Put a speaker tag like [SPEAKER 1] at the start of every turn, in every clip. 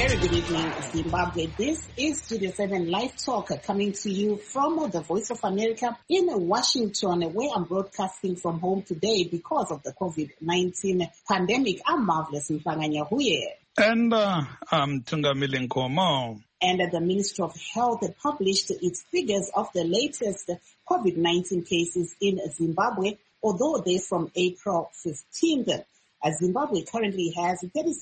[SPEAKER 1] Very good evening, Zimbabwe. This is Studio 7 Live Talk coming to you from the Voice of America in Washington, where I'm broadcasting from home today because of the COVID-19 pandemic. I'm Marvelous Mfanganya Huye.
[SPEAKER 2] And I'm Tungamile Nkomo.
[SPEAKER 1] And the Ministry of Health published its figures of the latest COVID-19 cases in Zimbabwe, although they're from April 15th. Zimbabwe currently has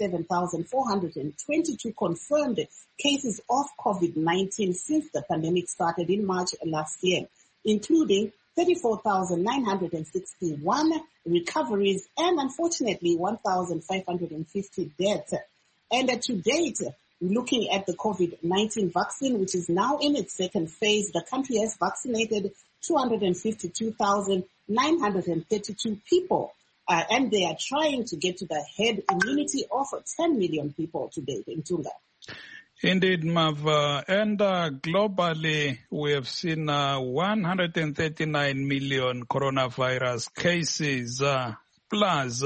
[SPEAKER 1] 37,422 confirmed cases of COVID-19 since the pandemic started in March last year, including 34,961 recoveries and, unfortunately, 1,550 deaths. And to date, looking at the COVID-19 vaccine, which is now in its second phase, the country has vaccinated 252,932 people. And they are trying to get to the herd immunity of 10 million people to date in Tunga.
[SPEAKER 2] Indeed, Mav. And globally, we have seen 139 million coronavirus cases, plus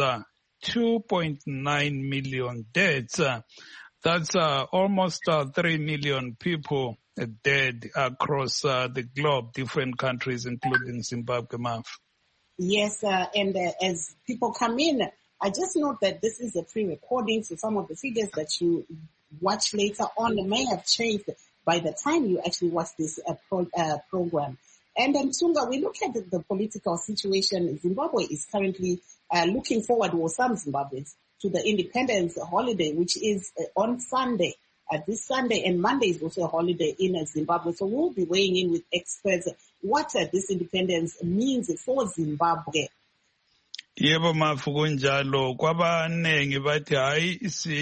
[SPEAKER 2] 2.9 million deaths. That's almost 3 million people dead across the globe, different countries, including Zimbabwe, Mav.
[SPEAKER 1] Yes, and as people come in, I just note that this is a pre-recording, so some of the figures that you watch later on may have changed by the time you actually watch this program. And then, Tunga, we look at the political situation. Zimbabwe is currently looking forward, or some Zimbabweans, to the independence holiday, which is on Sunday. This Sunday and Monday is also a holiday in Zimbabwe. So we'll be weighing in with experts what this independence means for Zimbabwe.
[SPEAKER 2] Yebo mafu kunjalo kwabanengi bathi hayi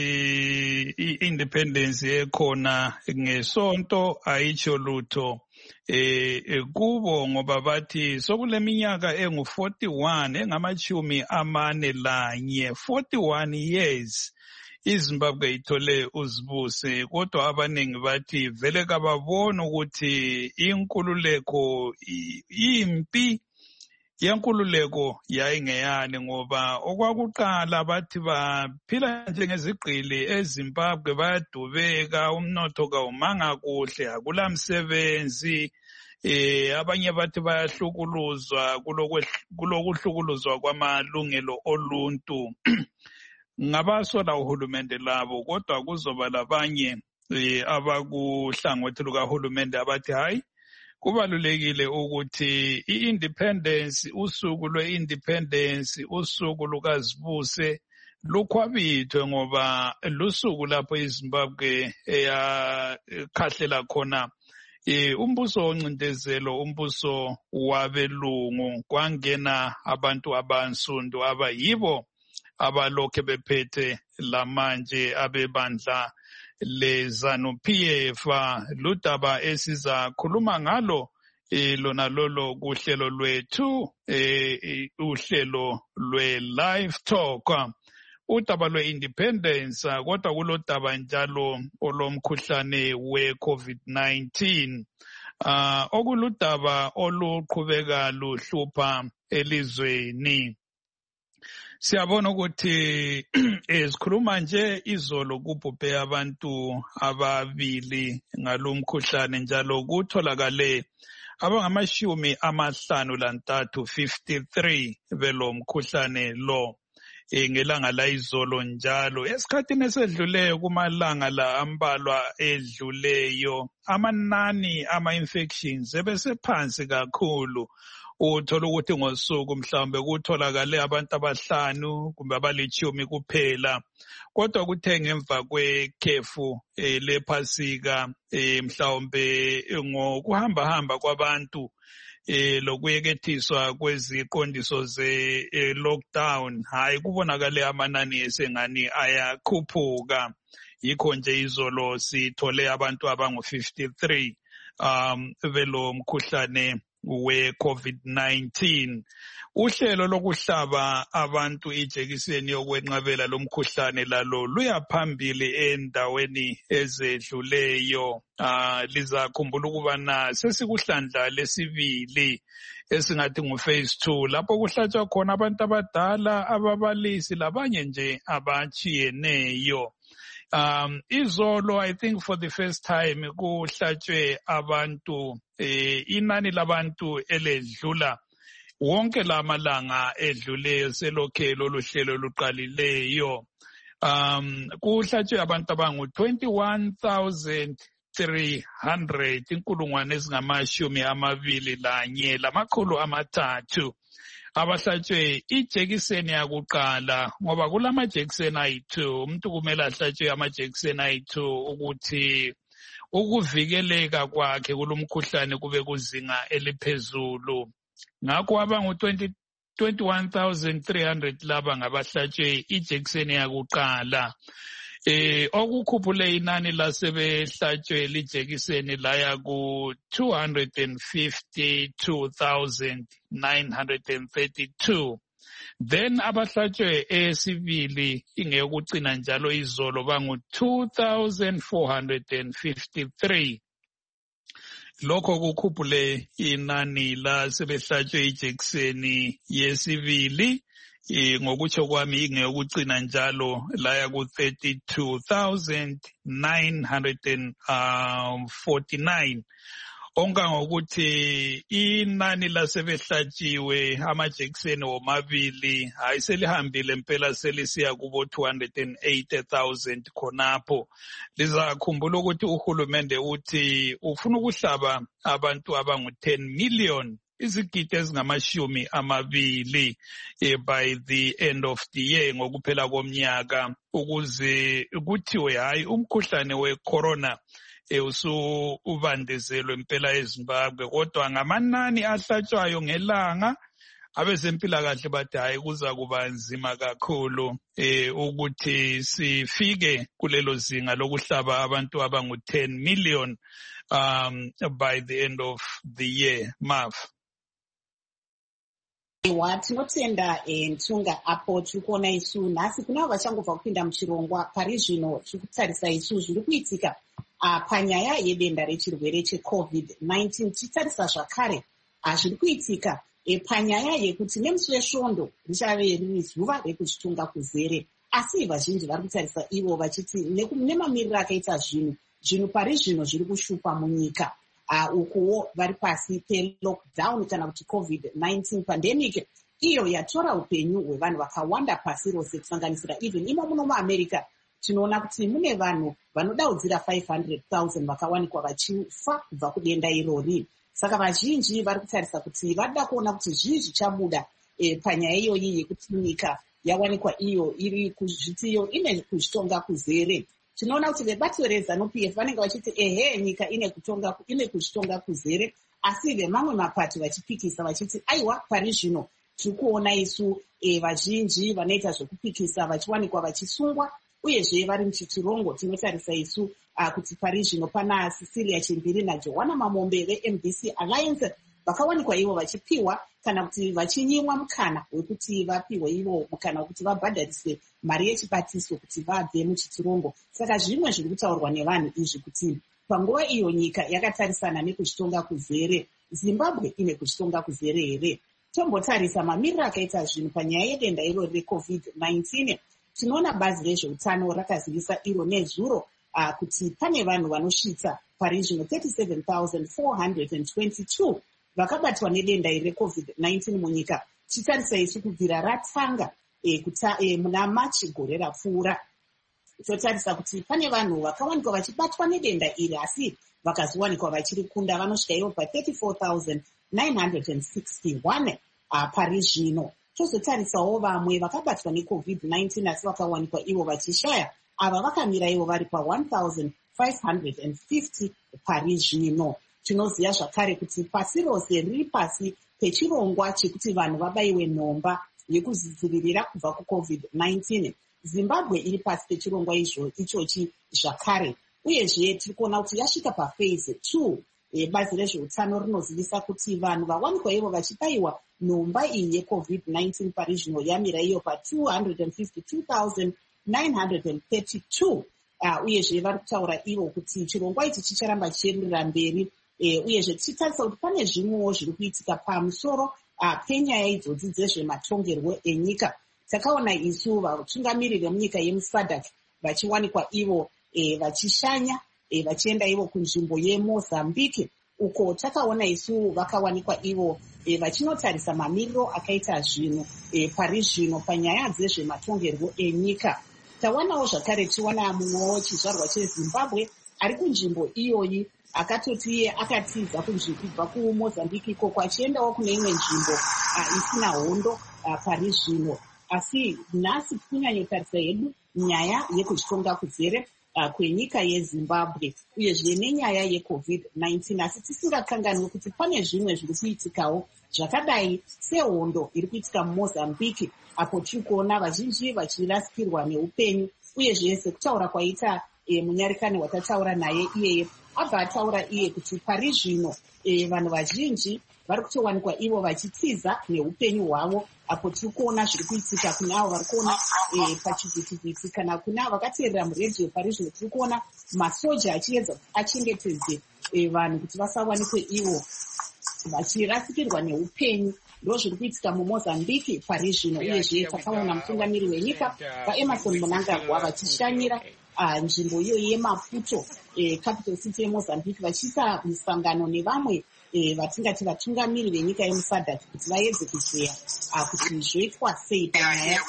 [SPEAKER 2] independence ekhona ngesonto ayitsho lutho kubo ngoba bathi sokuleminyaka engu41 engamachumi amane lanye 41 years iZimbabwe ithole uzibuse kodwa abanengi bathi vele kababona ukuthi inkululeko impi yenkululeko yayingeyani ngoba okwakuqala bathi baphila njengezigqili eZimbabwe bayadubeka umnotho kawumanga kuhle akulamsebenzi abanye bathi bayahlukuluzwa kulokuhlukuluzwa kwamalungelo oluntu ngabasola uhulumende labo kodwa kuzoba labanye abakuhlangothi lukahulumende abathi hayi kubalulekile ukuthi i-independence usuku lwe-independence usuku lukazibuse lukhwabithwe ngoba lusuku lapho iZimbabwe yakhahlela khona umbuso woncindezelo umbuso wabelungu kwangena abantu abansundu abayibo abalokhe bephethe lamanje abebandla leZANU-PF ludaba esiza khuluma ngalo lona lolo kuhlelo lwethu uhlelo lwe-live talk udaba lwe-independence kodwa kulodaba njalo olomkhuhlane we-COVID-19 okuludaba oluqhubeka luhlupha elizweni. Siyabona ukuthi sikhuluma nje izolo kubhubhe abantu ababili ngalomkhuhlane njalo kutholakale abangamashumi 53 belomkhuhlane lo ngelanga la izolo njalo esikhathini esedluleyo kumalanga la ambalwa edluleyo amanani ama-infections ebesephansi kakhulu uthola ukuthi ngosuku mhlawumbe kutholakale abantu abahlanu kumbe abalitshumi kuphela kodwa kuthe ngemva kwekhefu lephasika mhlawumbe ngokuhamba kwabantu lokuyekethiswa kweziqondiso ze-lockdown hayi kubonakale amanani esengani ayakhuphuka yikho nje izolo sithole abantu abangu-53 belo mkhuhlane we-COVID-19 uhlelo lokuhlaba abantu ijekiseni yokwenqabela lomkhuhlane lalo luyaphambili endaweni ezedluleyo lizakhumbula ukubana sesikuhlandla lesibili esingathi ngu-phase 2 lapho kuhlatshwa khona abantu abadala ababalisi labanye nje abatshiyeneyo Izolo, I think for the first time, kuhlatshwe abantu, inani labantu eledlula wonke lamalanga edluleyo selokhe lolu hlelo luqalileyo. Kuhlatshwe abantu abangu 21,300 inkulungwane ezingamashumi amabili lanye lamakhulu amathathu abahlatshwe ijekiseni yakuqala, ngoba kulamajekiseni ayi-2. Umuntu kumele ahlatshwe amajekiseni ayi-2 ukuthi ukuvikeleka kwakhe kulomkhuhlane kube kuzinga eliphezulu. Ngakho abangu 21,300 laba ngabahlatshwe ijekiseni yakuqala. Okukhuphule inani lasebehlatshwe lijekiseni laya ku 252,932. Then abahlatshwe esibili ingeyokucina njalo izolo bangu 2,453. Lokho kukhuphule inani lasebehlatshwe ijekiseni yesibili ngokutsho kwami ingeyokucina njalo laya ku 32,949. Ongangokuthi inani lasebehlatshiwe amajekiseni womabili ayiselihambile impela selisiya kubo 280,000 khonapho. Lizakhumbula ukuthi uhulumende uthi ufuna ukuhlaba abantu abangu 10 million izigidi ezingamashumi amabili by the end of the year, ngokuphela komnyaka, ukuze kuthiwe hayi umkhuhlane we-corona usubandezelwe impela eZimbabwe. Kodwa ngamanani ahlatshwayo ngelanga, abezempilakahle bathi hayi kuza kuba nzima kakhulu ukuthi sifike kulelo zinga lokuhlaba abantu abangu 10 million by the end of the year. Mav.
[SPEAKER 1] Tinotenda Ntunga apo tikuona isu nhasi kunavo vachangobva kupinda muchirongwa pari zvino tikutarisa isu zviri kuitika panyaya yedenda rechirwere cheCovid-19. Titarisa zvakare zviri kuitika panyaya yekuti nemusi wesvondo richave riri zuva rekuzvitunga kuzere, asi vazhinji vari kutarisa ivo vachiti nemamiriro akaita zvinhu pari zvino zviri kushupa munyika. Ukuwo vari pasi pelockdown kana kuti COVID-19 pandemic, iyo yatora upenyu hwevanhu vakawanda pasi rose, kusanganisira even imo muno muAmerica tinoona kuti mune vanhu vanodaudzira 500,000 vakawanikwa vachifa kubva kudenda irori. Saka vazhinji vari kutarisa kuti varida kuona kuti zvii zvichabuda panyaya iyoyi yekuti nyika yawanikwa iyo iri kuzvitiyo ine kuzvitonga kuzere. Tinoona kuti vebato reZANU-PF vanenge vachiti nyika ine kuzvitonga kuzere, asi vemamwe mapato vachipikisa vachiti aiwa, pari zvino tiri kuona isu vazhinji vanoita zvokupikisa vachiwanikwa vachisungwa, uyezve vari muchichirongo. Tinotarisa isu kuti pari zvino pana Cecilia Chimbiri naJohana Mamombe veMDC Alliance vakawanikwa ivo vachipiwa kana kuti vachinyimwa mukana wekuti vapiwe ivo mukana wekuti vabhadharise mari yechibatiso kuti vabve muchichirongo. Saka zvimwe zviri kutaurwa nevanhu izvi kuti panguva iyo nyika yakatarisana nekuzvitonga kuzere, Zimbabwe ine kuzvitonga kuzere here? Tombotarisa mamiriro akaita zvinhu panyaya yedenda irori reCovid-19. Tinoona bazi rezveutano rakazivisa iro nezuro kuti pane vanhu vanosvitsa pari zvino 37,422 vakabatwa nedenda iri reCovid-19 munyika. Titarisa isu kubvira ratanga muna Machi gore rapfuura. Totarisa kuti pane vanhu vakawanikwa vachibatwa nedenda iri asi vakazowanikwa vachiri kunda vanosvika ivo pa34,961 pari zvino. Tozotarisawo vamwe vakabatwa neCovid-19 asi vakawanikwa ivo vachishaya. Ava vakamira ivo vari pa1,550 pari zvino. Tinoziva zvakare kuti pasi rose riri pasi pechirongwa chekuti vanhu vabayiwe nhomba yekudzivirira kubva kuCovid-19. Zimbabwe iri pasi pechirongwa ichochi zvakare, uyezve tiri kuona kuti yasvika paphase 2. Bazi rezveutano rinozivisa kuti vanhu vawanikwa ivo vachibayiwa nhomba iyi yeCovid-19 pari zvino yamira iyo pa252,932. Uyezve vari kutaura ivo kuti chirongwa ichi chicharamba chichienderera mberi. Uyezve tichitarisa kuti pane zvimwewo zviri kuitika pamusoro penyaya idzodzi dzezvematongerwo enyika. Takaona isu vatungamiriri vemunyika yemuSADC vachiwanikwa ivo vachishanya vachienda ivo kunzvimbo yeMozambique, uko takaona isu vakawanikwa ivo vachinotarisa mamiriro akaita zvinhu pari zvino panyaya dzezvematongerwo enyika. Tawanawo zvakare tiwana mumwewo chizvarwa cheZimbabwe ari kunzvimbo iyoyi akatoti iye akatiza kubva kuMozambique ikoko achiendawo kune imwe nzvimbo isina hondo pari zvino. Asi nhasi kunyanyotarisa hedu nyaya yekuzvitonga kuzere kwenyika yeZimbabwe uyezve nenyaya yeCovid-19, asi tisingakanganwi kuti pane zvimwe zviri kuitikawo zvakadai sehondo iri kuitika muMozambique, apo tiri kuona vazhinji vachirasikirwa neupenyu, uyezve sekutaura kwaita munyarikani watataura naye iyeye abva ataura iye kuti pari zvino vanhu vazhinji vari kutowanikwa ivo vachitiza neupenyu hwavo, apo tiri kuona zviri kuitika kune avo vari kuona pachivhitivhiti kana kune avo vakateerera muredhiyo pari zvino. Tiri kuona masoja achiedza kuti achengetedze vanhu kuti vasawanikwe ivo vachirasikirwa neupenyu. Ndo zviri kuitika muMozambique pari zvino, uyezve takaona mutungamiri wenyika vaEmerson Mnangagwa vachishanyira nzvimbo iyo yeMaputo, capital city yeMozambique, vachiita musangano nevamwe vatingati vatungamiri venyika yemuSADC kuti vaedze kuzeya kuti zvoitwa sei panyaya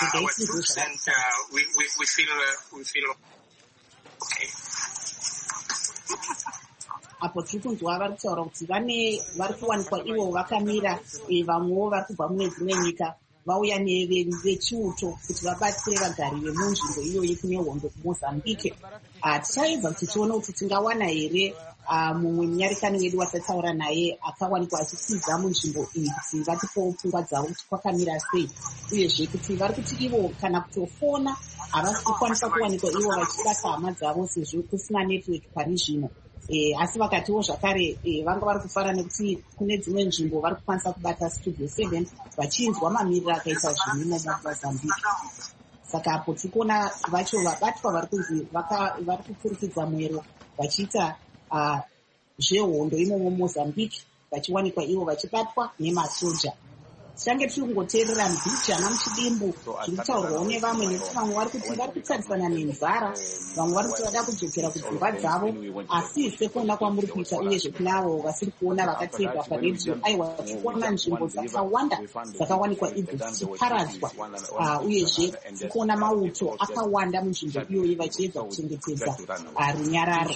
[SPEAKER 1] apo tiri kunzwa vari kutaura kuti vari kuwanikwa ivo vakamira, vamwewo vari kubva mune dzimwe nyika vauya nevechiuto kuti vabatsire vagari vemunzvimbo iyoyi kune hondo kuMozambique. Tichaedza kuti tione kuti tingawana here mumwe munyarikani wedu watataura naye akawanikwa achitiza munzvimbo iyi kuti vatipowo pfungwa dzavo kuti kwakamira sei, uyezve kuti vari kuti ivo kana kutofona havasi kukwanisa kuwanikwa ivo vachibata hama dzavo sezvo kusina network pari zvino. Asi vakatiwo zvakare vanga vari kufara nekuti kune dzimwe nzvimbo vari kukwanisa kubata Studio 7 vachinzwa mamiriro akaita zvinhu muMozambique. Saka apo tiri kuona vacho vabatwa vari kunzi vari kukurikidza mwero vachiita zvehondo imomo Mozambique, vachiwanikwa ivo vachibatwa nemasoja. Tichange tiri kungoteerera mbijana muchidimbu zviri kutaurwawo nevamwe, nekuti vamwe vari kuti vari kutarisana nenzara, vamwe vari kuti vada kudzokera kudzimba dzavo, asi sekuona kwamuri kuita uyezve kune avo vasiri kuona vakateerera paredhiyo, aiwa tichiona nzvimbo dzakawanda dzakawanikwa idzo dzichiparadzwa, uyezve tikuona mauto akawanda munzvimbo iyoyi vachiedza kuchengetedza runyararo.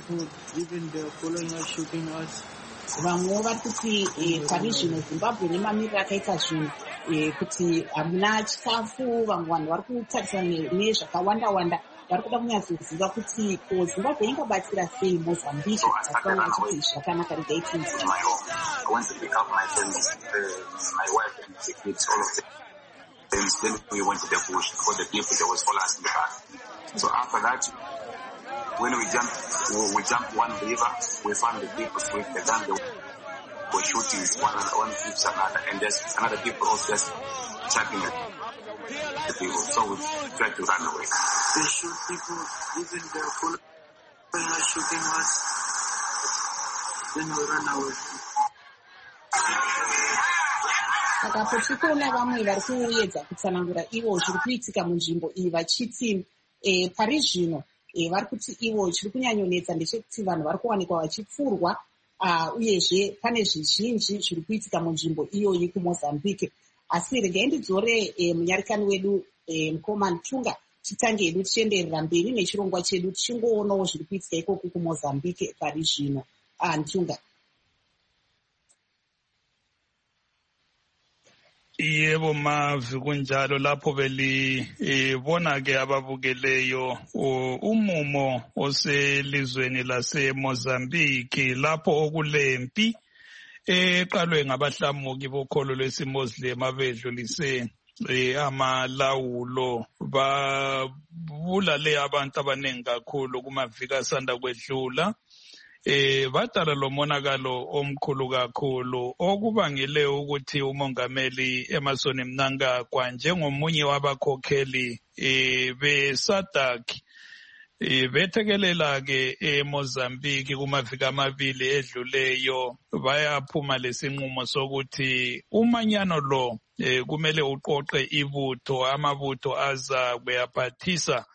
[SPEAKER 1] Vamwewo vari kuti pari zvino Zimbabwe nemamiriro akaita zvinhu kuti hamuna chikafu, vamwe vanhu vari kutarisana nezvakawanda-wanda, vari kuda kunyatsoziva kuti ko Zimbabwe ingabatsira sei Mozambique. Asi vamwe vachiti zvakanaka regai tinzi.
[SPEAKER 3] Then we went to the bush for the people that was following us in the back. So after that, when we jumped one river, we found the people with the gun. They were shooting one each another, and there's another people also just shooting the people. So we tried to run away. They shoot people, even the following us shooting us. Then we run away.
[SPEAKER 1] Saka pochikuona vamwe vari kuedza kutsanangura ivo zviri kuitika munzvimbo iyi vachiti pari zvino vari kuti ivo chiri kunyanyonetsa ndechekuti vanhu vari kuwanikwa vachipfurwa, uyezve pane zvizhinji zviri kuitika munzvimbo iyoyi kuMozambique. Asi regai ndidzore munyarikani wedu mukoma Ntunga titange hedu tichienderera mberi nechirongwa chedu tichingoonawo zviri kuitika ikoko kuMozambique pari zvino. Ntunga.
[SPEAKER 2] Yebo mavi kunjalo lapho belibona ke ababukeleyo umumo oselizweni laseMozambique lapho okulempi eqalwe ngabahlamuki bokholo lwesiMuslim abedlulise amalawulo babulale abantu abaningi kakhulu kumaviki asanda kwedlula. Badala lo monakalo omkhulu kakhulu okubangele ukuthi umongameli Emmerson Mnangagwa njengomunye wabakhokheli beSADC bethekelela ke eMozambique kumaviki amabili edluleyo bayaphuma lesinqumo sokuthi umanyano lo kumele uqoqe ibutho, amabutho aza kuyaphathisa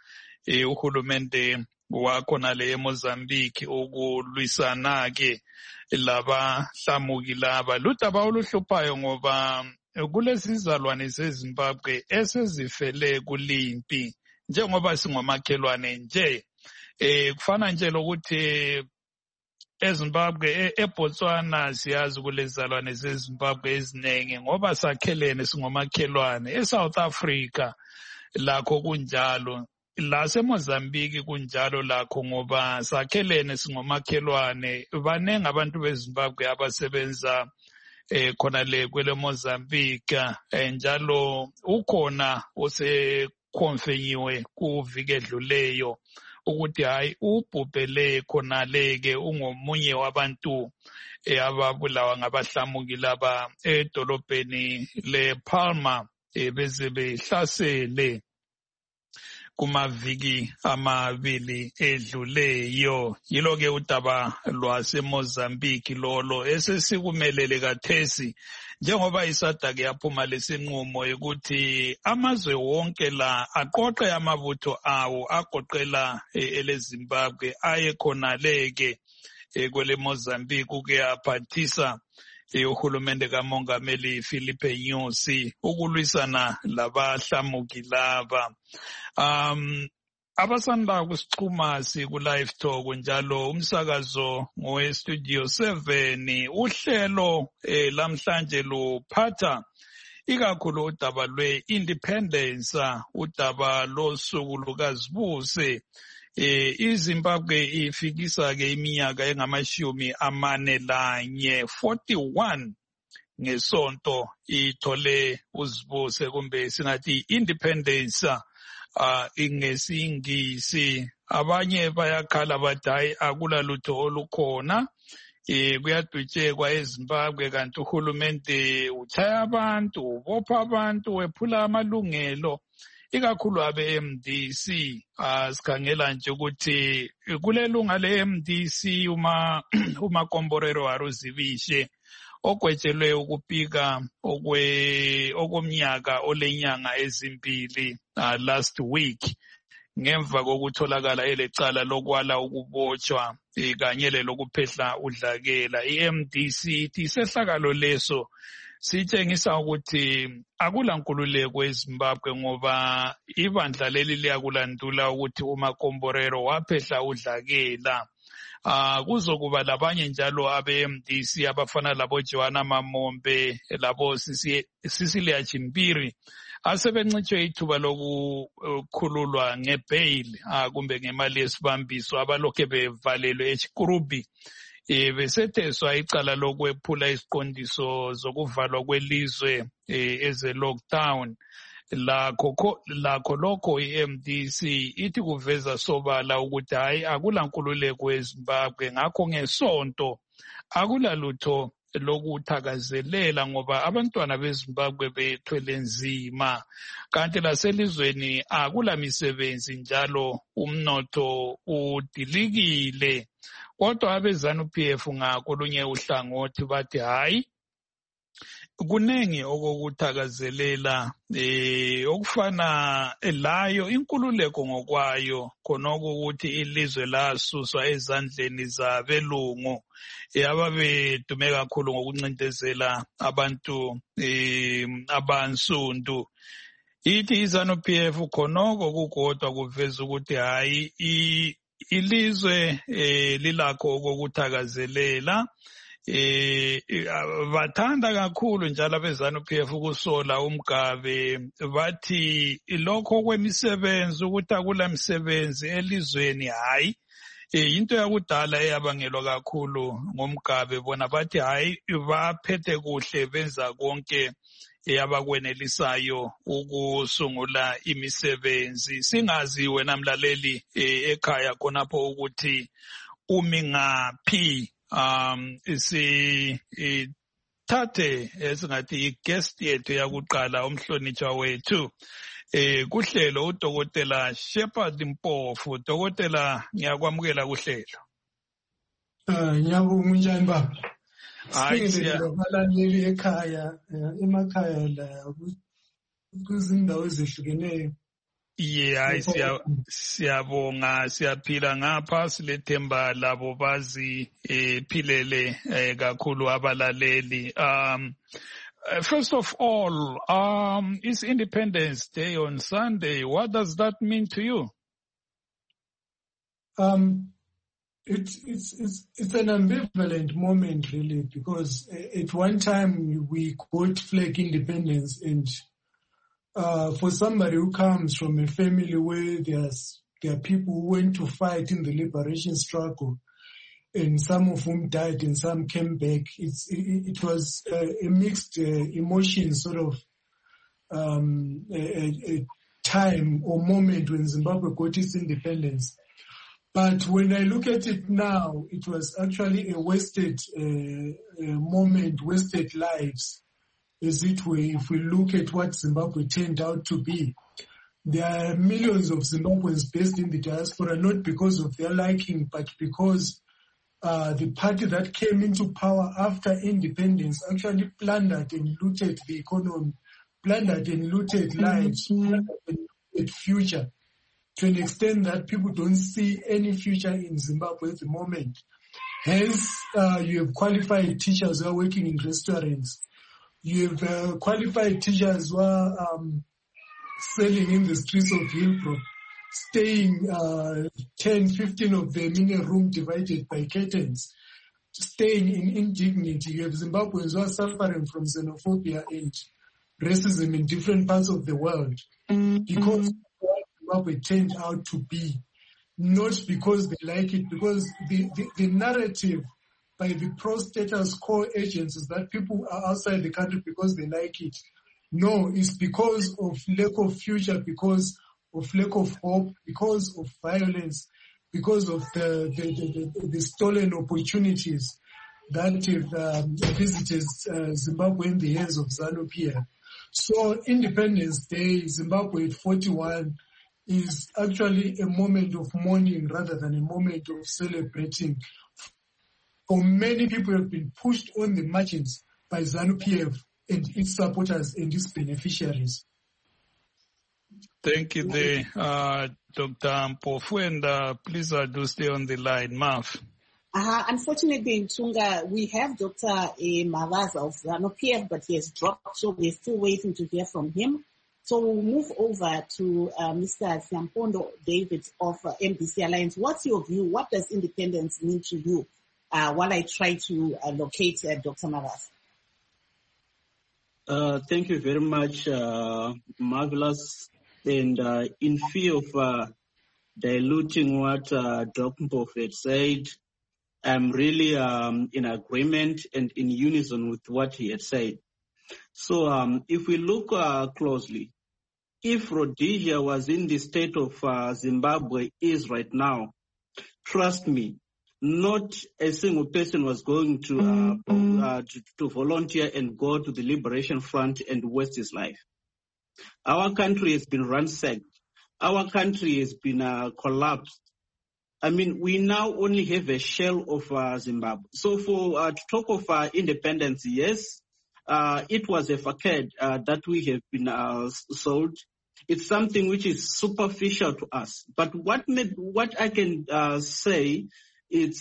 [SPEAKER 2] uhulumende wakhona le eMozambique ukulwisana ke labahlamuki laba. Ludaba oluhluphayo ngoba kulesizalwane seZimbabwe esezifele kulimpi njengoba singomakhelwane nje. Kufana nje lokuthi eZimbabwe eBotswana siyazi kulezizalwane zeZimbabwe eziningi ngoba sakhelene singomakhelwane. eSouth Africa lakho kunjalo, laseMozambique kunjalo lakho ngoba sakhelene singomakhelwane. Banengi abantu beZimbabwe abasebenza khona le kwele Mozambique, njalo ukhona osekhonfenyiwe kuviki edluleyo ukuthi hayi ubhubhele khona leke ungomunye wabantu ababulawa ngabahlamuki laba edolobheni lePalma beze behlasele kumaviki amabili edluleyo. Yilo ke udaba lwaseMozambique lolo esesikumelele kathesi njengoba iSADC yaphuma lesinqumo ukuthi amazwe wonke la aqoqe amabutho awo agoqela eleZimbabwe aye khona leke kwele Mozambique ukuyaphathisa uhulumende kaMongameli Filipe Nyusi ukulwisana labahlamuki laba. Abasanda kusixhuma siku-Live Talk njalo umsakazo ngowe-Studio 7. Uhlelo lamhlanje luphatha ikakhulu udaba lwe-independence, udaba losuku lukazibuse. iZimbabwe ifikisa-ke iminyaka engama-41 41 ngesonto ithole uzibuse, kumbe singathi independence ngesingisi. Abanye bayakhala bathi hayi akula lutho olukhona, kuyadutshekwa eZimbabwe kanti uhulumende utshaya abantu, ubopha abantu, wephula amalungelo, ikakhulu abe-MDC. Sikhangela nje ukuthi kulelunga le-MDC uMakomborero Haruzibishe ogwetshelwe ukupika okomnyaka olenyanga ezimbili last week ngemva kokutholakala elecala lokwala ukubotshwa kanye lelokuphehla udlakela. iMDC ithi isehlakalo leso sitshengisa ukuthi akulankululeko eZimbabwe ngoba ibandla leli liyakulandula ukuthi uMakomborero waphehla udlakela. Kuzokuba labanye njalo abe-MDC abafana labo Joanna Mamombe, labo Cecilia Chimpiri asebencitshwe ithuba lokukhululwa ngebail kumbe ngemali yesibambiso abalokhe bevalelwe eChikurubi besetheswa icala lokwephula isiqondiso zokuvalwa kwelizwe eze-lockdown. Lakho lokho iMDC ithi kuveza sobala ukuthi hayi akulankululeko eZimbabwe, ngakho ngesonto akulalutho lokuthakazelela ngoba abantwana beZimbabwe bethwele nzima, kanti laselizweni akulamisebenzi njalo umnotho udilikile. Kodwa abeZANU-PF ngakolunye uhlangothi bathi hayi kunengi okokuthakazelela okufana layo inkululeko ngokwayo, khonoko ukuthi ilizwe lasuswa ezandleni zabelungu ababedume kakhulu ngokuncindezela abantu abansundu. Ithi iZANU-PF khonoko kukodwa kuveza ukuthi hayi ilizwe lilakho okokuthakazelela. Bathanda kakhulu njalo abeZANU-PF ukusola uMgabe, bathi lokho kwemisebenzi ukuthi akula misebenzi elizweni hayi into yakudala eyabangelwa kakhulu ngomgabe. Bona bathi hayi baphethe kuhle, benza konke abakwenelisayo ukusungula imisebenzi. Singazi wena mlaleli ekhaya khonapho ukuthi umi ngaphi. Sithathe esingathi i-guest yethu yakuqala, umhlonitshwa wethu kuhlelo uDokotela Shepherd Mpofu. Dokotela, ngiyakwamukela kuhlelo.
[SPEAKER 4] Ngiyabonga njani baba? Hayi siyabalaleli ekhaya, emakhaya la kuzindawo ezihlukeneyo.
[SPEAKER 2] Yeah, siyabonga siyaphila ngapha silethemba labo bazi philele kakhulu abalaleli. First of all, it's Independence Day on Sunday. What does that mean to you?
[SPEAKER 4] It's an ambivalent moment, really, because at one time we got flag independence, and for somebody who comes from a family where there are people who went to fight in the liberation struggle, and some of whom died and some came back, it was a mixed emotion, sort of a time or moment when Zimbabwe got its independence. But when I look at it now, it was actually a wasted moment, wasted lives, as it were, if we look at what Zimbabwe turned out to be. There are millions of Zimbabweans based in the diaspora, not because of their liking, but because the party that came into power after independence actually plundered and looted the economy, plundered and looted lives, plundered and looted future, to an extent that people don't see any future in Zimbabwe at the moment. Hence, you have qualified teachers who are working in restaurants. You have qualified teachers who are selling in the streets of Hillbrook, staying 10, 15 of them in a room divided by curtains, staying in indignity. You have Zimbabweans who are suffering from xenophobia and racism in different parts of the world because what Zimbabwe turned out to be, not because they like it, because the narrative by the pro-status quo agencies that people are outside the country because they like it. No, it's because of lack of future, because of lack of hope, because of violence, because of the stolen opportunities that have visited Zimbabwe in the hands of ZANU-PF. So Independence Day, Zimbabwe at 41, is actually a moment of mourning rather than a moment of celebrating. For many people have been pushed on the margins by ZANU-PF and its supporters and its beneficiaries.
[SPEAKER 2] Thank you there, Dr. Mpofu, and please do stay on the line, Marv.
[SPEAKER 1] Unfortunately, in Tunga, we have Dr. Mavaza of ZANU-PF, but he has dropped, so we're still waiting to hear from him. So we'll move over to Mr. Siampondo David of MDC Alliance. What's your view? What does independence mean to you? While I try to locate Dr. Mavaza.
[SPEAKER 5] Thank you very much, Marvelous. And in fear of diluting what Dr. Mpofu said, I'm really in agreement and in unison with what he had said. So if we look closely, if Rhodesia was in the state of Zimbabwe is right now, trust me, not a single person was going to volunteer and go to the Liberation Front and waste his life. Our country has been ransacked. Our country has been collapsed. I mean, we now only have a shell of Zimbabwe. So for to talk of independence, yes, it was a facade that we have been sold. It's something which is superficial to us. But what I can say is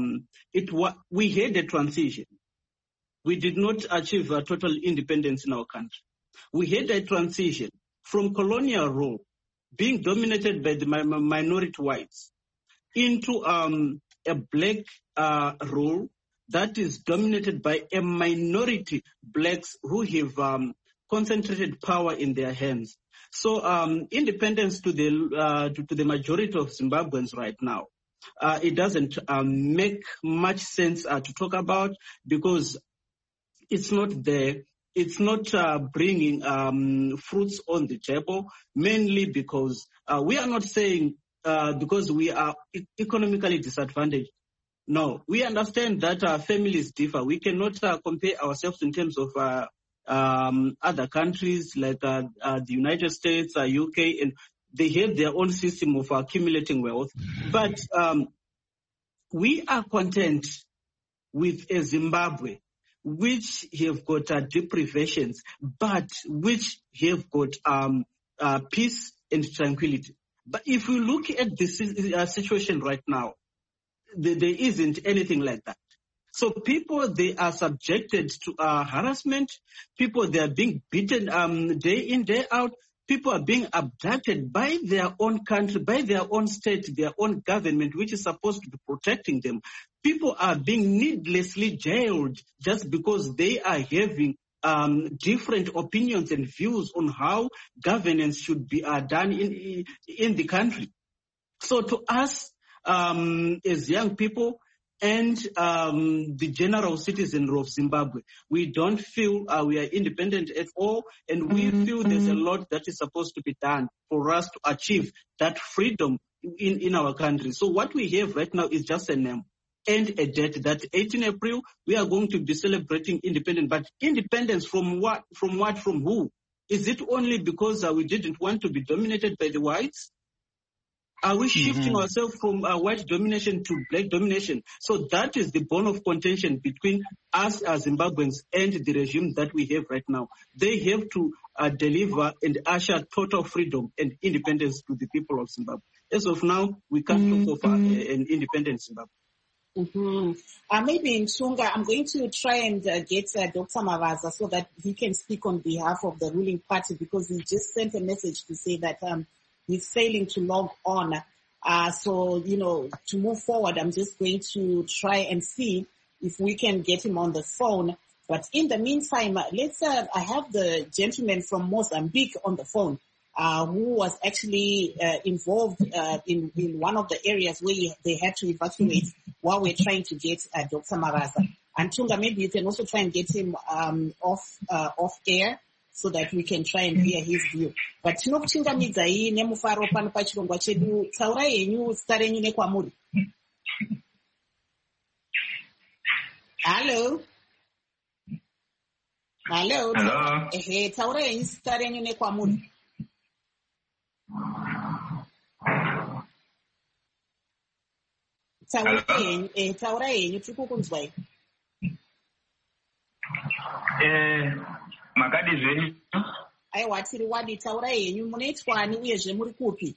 [SPEAKER 5] we had a transition. We did not achieve total independence in our country. We had a transition from colonial rule, being dominated by the minority whites, into a black rule that is dominated by a minority blacks who have concentrated power in their hands. So independence to the majority of Zimbabweans right now, it doesn't make much sense to talk about because it's not there. It's not bringing fruits on the table, mainly because we are not saying because we are economically disadvantaged. No, we understand that families differ. We cannot compare ourselves in terms of other countries like the United States, UK, and they have their own system of accumulating wealth. But we are content with a Zimbabwe which have got deprivations, but which have got peace and tranquility. But if we look at this situation right now, there isn't anything like that. So people, they are subjected to harassment. People, they are being beaten day in, day out. People are being abducted by their own country, by their own state, their own government, which is supposed to be protecting them. People are being needlessly jailed just because they are having different opinions and views on how governance should be done in the country. So to us, as young people and the general citizen of Zimbabwe, we don't feel we are independent at all, and we feel there's a lot that is supposed to be done for us to achieve that freedom in our country. So what we have right now is just a name and a date that 18 April, we are going to be celebrating independence. But independence from what? From what? From who? Is it only because we didn't want to be dominated by the whites? Are we shifting ourselves from white domination to black domination? So that is the bone of contention between us as Zimbabweans and the regime that we have right now. They have to deliver and usher total freedom and independence to the people of Zimbabwe. As of now, we can't talk of an independent Zimbabwe.
[SPEAKER 1] Maybe in Chunga, I'm going to try and get Dr. Mavaza so that he can speak on behalf of the ruling party, because he just sent a message to say that he's failing to log on. So, to move forward, I'm just going to try and see if we can get him on the phone. But in the meantime, I have the gentleman from Mozambique on the phone, who was actually involved in one of the areas where they had to evacuate while we're trying to get Dr. Mavaza. And Tunga, maybe you can also try and get him off air, so that we can try and hear his view. But tinokuchingamidza hii nemufaro pano pachirongwa chedu. Taura yenyu, zita renyu nekwamuri. Hello. Taura yenyu, zita renyu nekwamuri. Taura yenyu, tikukunzwai.
[SPEAKER 6] Makadi zvenyu?
[SPEAKER 1] Aiwa, tiri wadi. Taura yenyu, munoitwani uyezve muri kupi?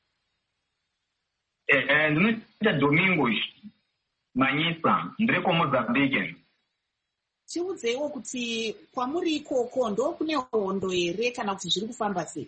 [SPEAKER 6] Ndinoita Domingos Manyisa, ndiri kuMozambique.
[SPEAKER 1] Tiudzeiwo kuti kwamuri ikoko ndo kune hondo here kana kuti zviri kufamba sei?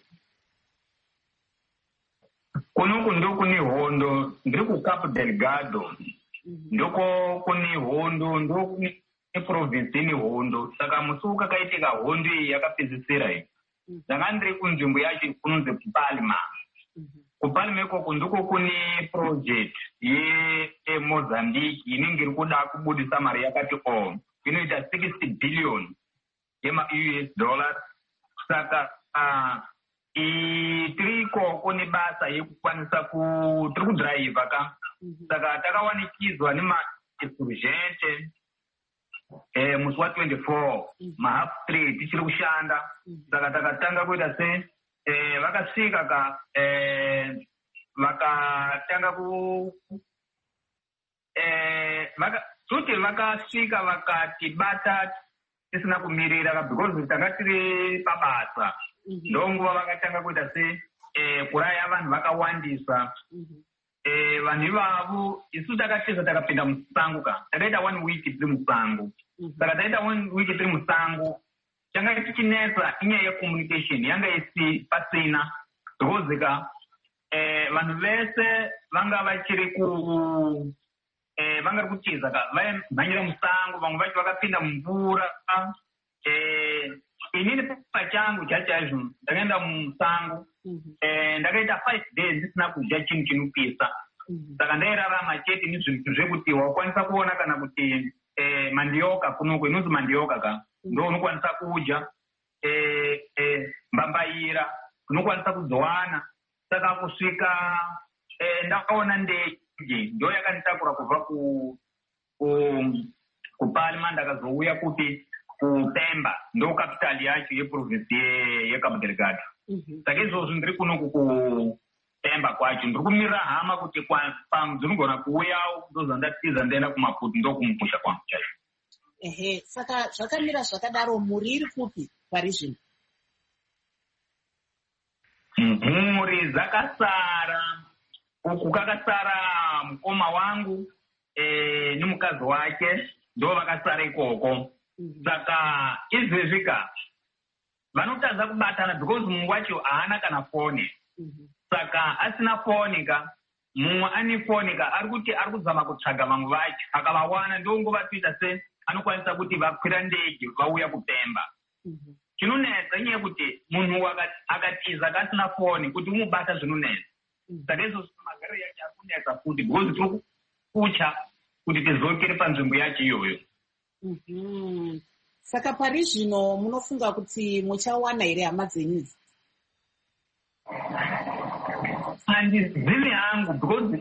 [SPEAKER 6] Kunoku ndo kune hondo, ndiri kuCabo Delgado. Ndoko kune hondo, ndo kune province ine hondo. Saka musi wakaitika hondo iyi yakapedzisira iyi. Ndanga ndiri kunzvimbo yacho kunonzi kuPalma. kuPalma ikoko ndiko kune project yeMozambique inenge iri kuda kubudisa mari yakati inoita 60 billion US dollars. Saka tiri ikoko nebasa yekukwanisa tiri kudhiraivha ka. Saka takawanikidzwa nemainsurgente musi wa24 mahalf street tichiri kushanda. Saka takatanga kuita se vakasvika ka vakatanga kuti vakasvika vakatibata tisina kumirira because tanga tiri pabasa. Ndonguva vakatanga kuita se kuraya vanhu vakawandisa. Vanhu ivavo isu takatiza takapinda musango ka. Takaita 1 week tiri musango. Saka taita 1 week tiri musango. Changa tichinetsa inyaya yecommunication yanga isi pasina. Ndozika vanhu vese vanga vachiri vanga kutiza ka vaimhanyira musango, vamwe vacho vakapinda mumvura. Inini pachangu chaizvo ndakaenda musango. Ndakaita 5 days ndisina kudya chinhu chinopisa. Saka ndairarama chete nezvinhu zvekuti wakwanisa kuona kana kuti mandioka kunoko inonzi mandioka ka ndo unokwanisa kudya. Mbambaira unokwanisa kudzowana. Saka kusvika ndakaona ndege ndo yakanditakura kubva kuPalma ndakazouya kuti kuPemba ndo capital yacho yeprovince yeCabo Delgado. Saka izvozvo ndiri kunoku kuPemba kwacho ndiri kumirira hama kuti ndinogona kuuyawo ndozandatiza ndaenda kuMaputo ndo kumusha kwangu chaizvo.
[SPEAKER 1] Saka zvakamira zvakadaro muri iri kupi parizvino?
[SPEAKER 6] mhuri dzakasara. Uku kakasara mukoma wangu nemukazi wake ndo vakasara ikoko. Saka izvezvika vanotadza kubatana because mumwe wacho haana kana foni. Saka asina foni ka mumwe ane foni ka ari kuti ari kuzama kutsvaga vamwe vacho akavawana ndonguva tuita se anokwanisa kuti vakwira ndege vauya kupemba. Chinonetsa nyaya kuti munhu akatiza kasina foni kuti umubata zvinonetsa. Saka izvo magariro yake ari kunetsa futi because tiri kutya kuti tizokere panzvimbo yacho iyoyo.
[SPEAKER 1] Saka pari zvino munofunga kuti muchawana here hama dzenyu?
[SPEAKER 6] Handizivi hangu because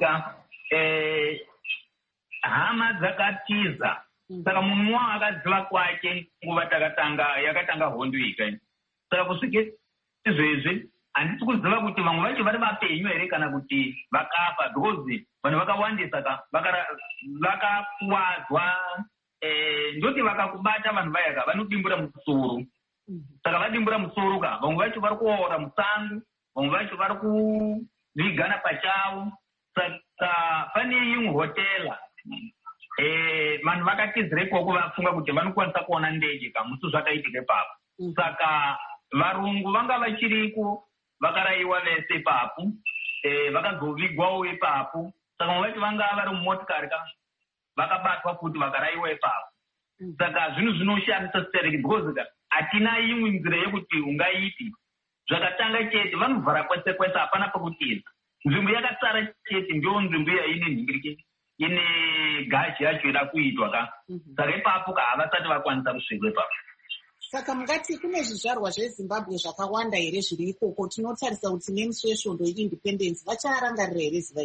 [SPEAKER 6] hama dzakatiza. Saka munhu akaziva kwake nguva yakatanga hondo ika. Saka kusvika izvezvi handisi kuziva kuti vamwe vacho vari vapenyu here kana kuti vakafa because vanhu vakawandisa vakakuwadzwa. Ndoti vakakubata vanhu vaya vanodimbura musoro. Saka vadimbura musoro ka vamwe vacho vari kuora musango, vamwe vacho vari kuvigana pachavo. Saka pane imwe hotela vanhu vakatizira ikoko vafunga kuti vanokwanisa kuona ndege kamusi zvakaitika ipapo. Saka varungu vanga vachiriko vakarayiwa vese ipapo, vakazovigwawo ipapo. Saka vamwe vacho vanga vari mumotikari ka vakabatwa futi vakarayiwa ipapo. Saka zvinhu zvinoshamisa stereki because hatina imwe nzira yekuti ungaiti. Zvakatanga chete vanovhara kwese kwese hapana pekutiza. Nzvimbo yakasara chete ndiyo nzvimbo yaine nhingiriki ine gashi yacho ida kuitwa ka. Saka ipapo ka havasati vakwanisa kusvika ipapo.
[SPEAKER 1] Saka mungati kune zvizvarwa zveZimbabwe zvakawanda here zviri ikoko. Tinotarisa kuti nemusi wesvondo yeindependence vacharangarira here zivai?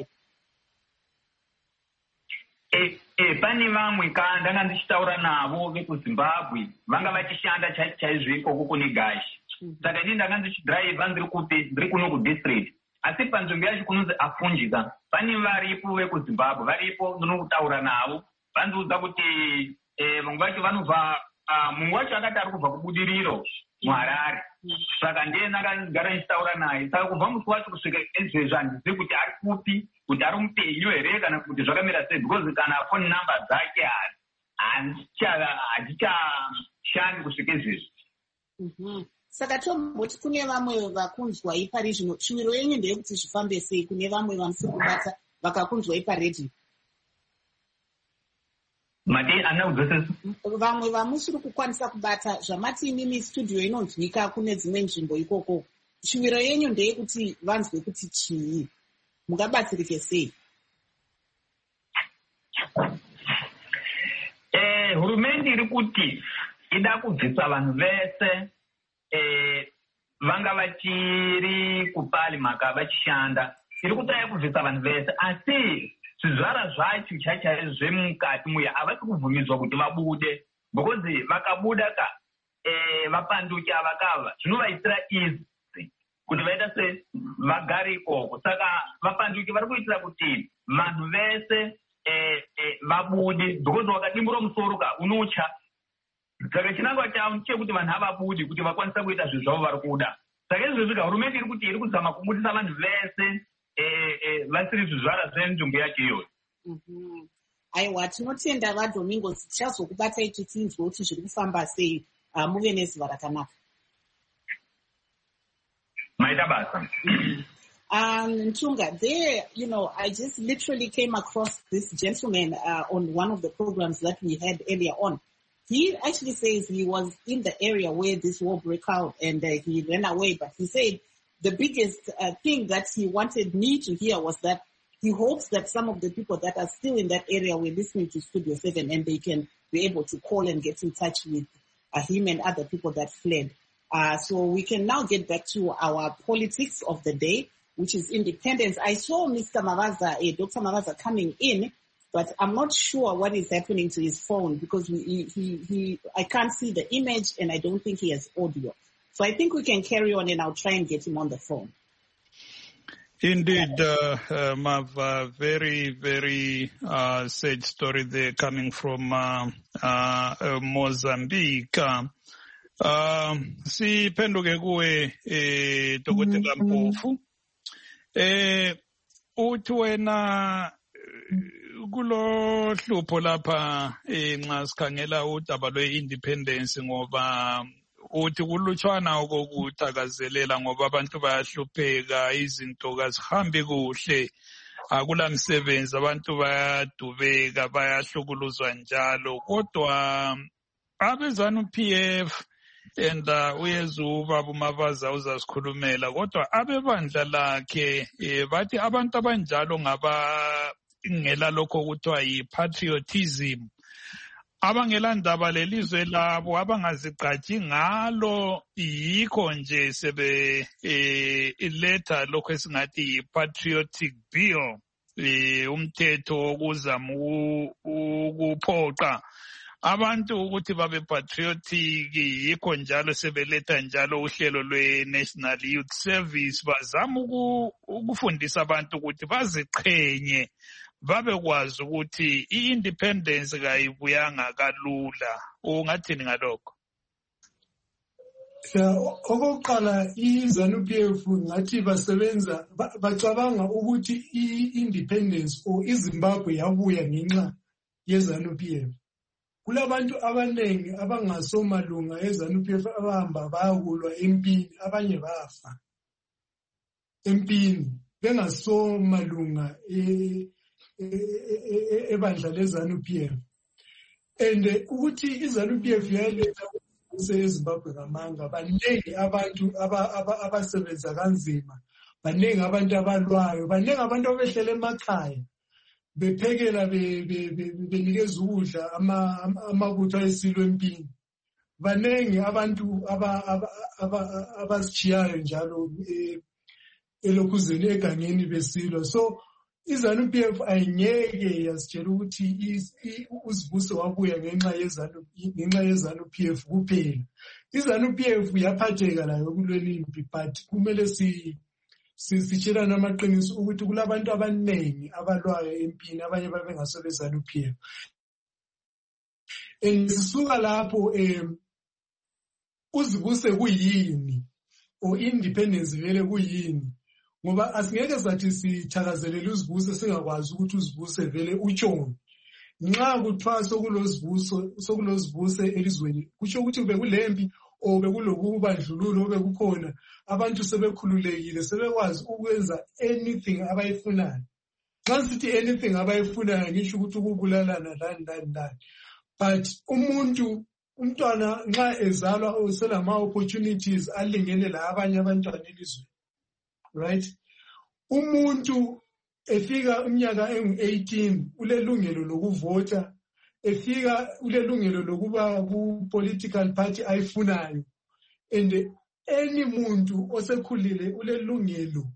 [SPEAKER 6] Pane vamwe ka ndanga ndichitaura navo vekuZimbabwe vanga vachishanda chaizvo ikoko kune gashi. Saka ini ndanga ndichidhiraivha ndiri kuno kudistrict. Asi panzvimbo yacho kunonzi afunjika pane varipo vekuZimbabwe varipo ndinokutaura navo vandiudza kuti vamwe vacho vanobva mumwe wacho akati ari kubva kubudiriro muHarare. Saka ndiye ndakagara ndichitaura naye. Saka kubva musi wacho kusvika izvezvi handizivi kuti ari kupi, kuti ari mupenyu here kana kuti zvakamira sei because kana foni namba dzake hadzichashandi kusvika izvezvi.
[SPEAKER 1] Saka tomboti kune vamwe vakunzwai pari zvino shuviro yenyu ndeyekuti zvifambe sei kune vamwe vamusiri kubata vakakunzwai paredhiyo? Vamwe vamusiri kukwanisa kubata zvamati imimi studio inonzwika kune dzimwe nzvimbo ikoko. Shuviro yenyu ndeyekuti vanzwe kuti chii, mungabatsirike sei?
[SPEAKER 6] Hurumende iri kuti ida kubvisa vanhu vese vanga vachiri kupali maka vachishanda. Iri kutaya kubvisa vanhu vese asi zvizvara zvacho chachaizvo zvemukati muya havasi kubvumidzwa kuti vabude because vakabuda ka vapanduki avakava zvinovaitira izi kuti vaita se vagare ikoko. Saka vapanduki vari kuitira kuti vanhu vese vabude because wakadimbura musoro ka unocha. Saka chinangwa chavo chekuti vanhu havabudi kuti vakwanisa kuita zvinhu zvavo vari kuda. Saka izvezvika hurumende iri kuti iri kuzama kubudisa vanhu vese vasiri zvizvara zvenzvimbo yacho iyoyo.
[SPEAKER 1] Aiwa, tinotenda vaDomingos, tichazokubatai tichinzwa kuti zviri kufamba sei. Muve nezuva rakanaka.
[SPEAKER 6] Maita basa.
[SPEAKER 1] Ntunga, there, I just literally came across this gentleman on one of the programs that we had earlier on. He actually says he was in the area where this war broke out and he ran away. But he said the biggest thing that he wanted me to hear was that he hopes that some of the people that are still in that area were listening to Studio 7 and they can be able to call and get in touch with him and other people that fled. So we can now get back to our politics of the day, which is independence. I saw Mr. Mavaza, Dr. Mavaza coming in, but I'm not sure what is happening to his phone because I can't see the image and I don't think he has audio. So I think we can carry on and I'll try and get him on the phone.
[SPEAKER 2] Indeed, Mav, very, very sad story there coming from Mozambique. Siphenduke kuwe Dr. Mpofu. Uthi wena kulo hlupho lapha nxa sikhangela udaba lwe-independence ngoba uthi kulutshwana okokuthakazelela ngoba abantu bayahlupheka, izinto kazihambi kuhle, akula msebenzi, abantu bayadubeka, bayahlukuluzwa njalo. Kodwa abe-ZANU-PF and uyeza ubaba uMabaza uzasikhulumela, kodwa abebandla lakhe bathi abantu abanjalo ngela lokho kuthiwa yi-patriotism, abangela ndaba lelizwe labo, abangazigqaji ngalo, yikho nje sebe iletha lokho esingathi yi-patriotic bill, umthetho wokuzama ukuphoqa abantu ukuthi babe patriotic. Yikho njalo sebeletha njalo uhlelo lwe-National Youth Service, bazama ukufundisa abantu ukuthi baziqhenye, babekwazi ukuthi i-independence kayibuyanga kalula. Ungathini ngalokho?
[SPEAKER 4] Okokuqala, i-ZANU-PF ngathi basebenza bacabanga ukuthi i-independence or iZimbabwe yabuya ngenxa ye-ZANU-PF. Kulabantu abanengi abangasomalunga e-ZANU-PF abahamba bayakulwa empini, abanye bafa empini bengasomalunga ebandla le-ZANU-PF. And ukuthi i-ZANU-PF yaletha eZimbabwe ngamanga, baningi abantu abasebenza kanzima, baningi abantu abalwayo, baningi abantu abehlele emakhaya bephekela benikeza ukudla amabutho ayesilwe empini. Baningi abantu abasichiyayo njalo elokhuzeni egangeni besilwa. So iZANU-PF ayingeke yasitshela ukuthi uzibuso wabuya ngenxa yeZANU-PF kuphela. iZANU-PF yaphatheka layo kuleli impi, but kumele sitshelana amaqiniso ukuthi kulabantu abaningi abalwayo empini, abanye babengaso beZANU-PF. Sisuka lapho uzibuse kuyini or independence vele kuyini, ngoba asingeke sathi sithakazelele uzibuse singakwazi ukuthi uzibuse vele utshoni. Nxa kuthiwa sokulozibuse elizweni, kusho ukuthi bekulempi or bekulokubandlululo obekukhona, abantu sebekhululekile, sebekwazi ukwenza anything abayifunayo. Nxa sithi anything abayifunayo ngisho ukuthi ukubulalana lani. But umntwana nxa ezalwa uselama opportunities alingene la abanye abantwana elizweni, right? Umuntu efika umnyaka engu-18 ulelungelo lokuvota, efika ulelungelo lokuba ku-political party ayifunayo, and any muntu osekhulile ulelungelo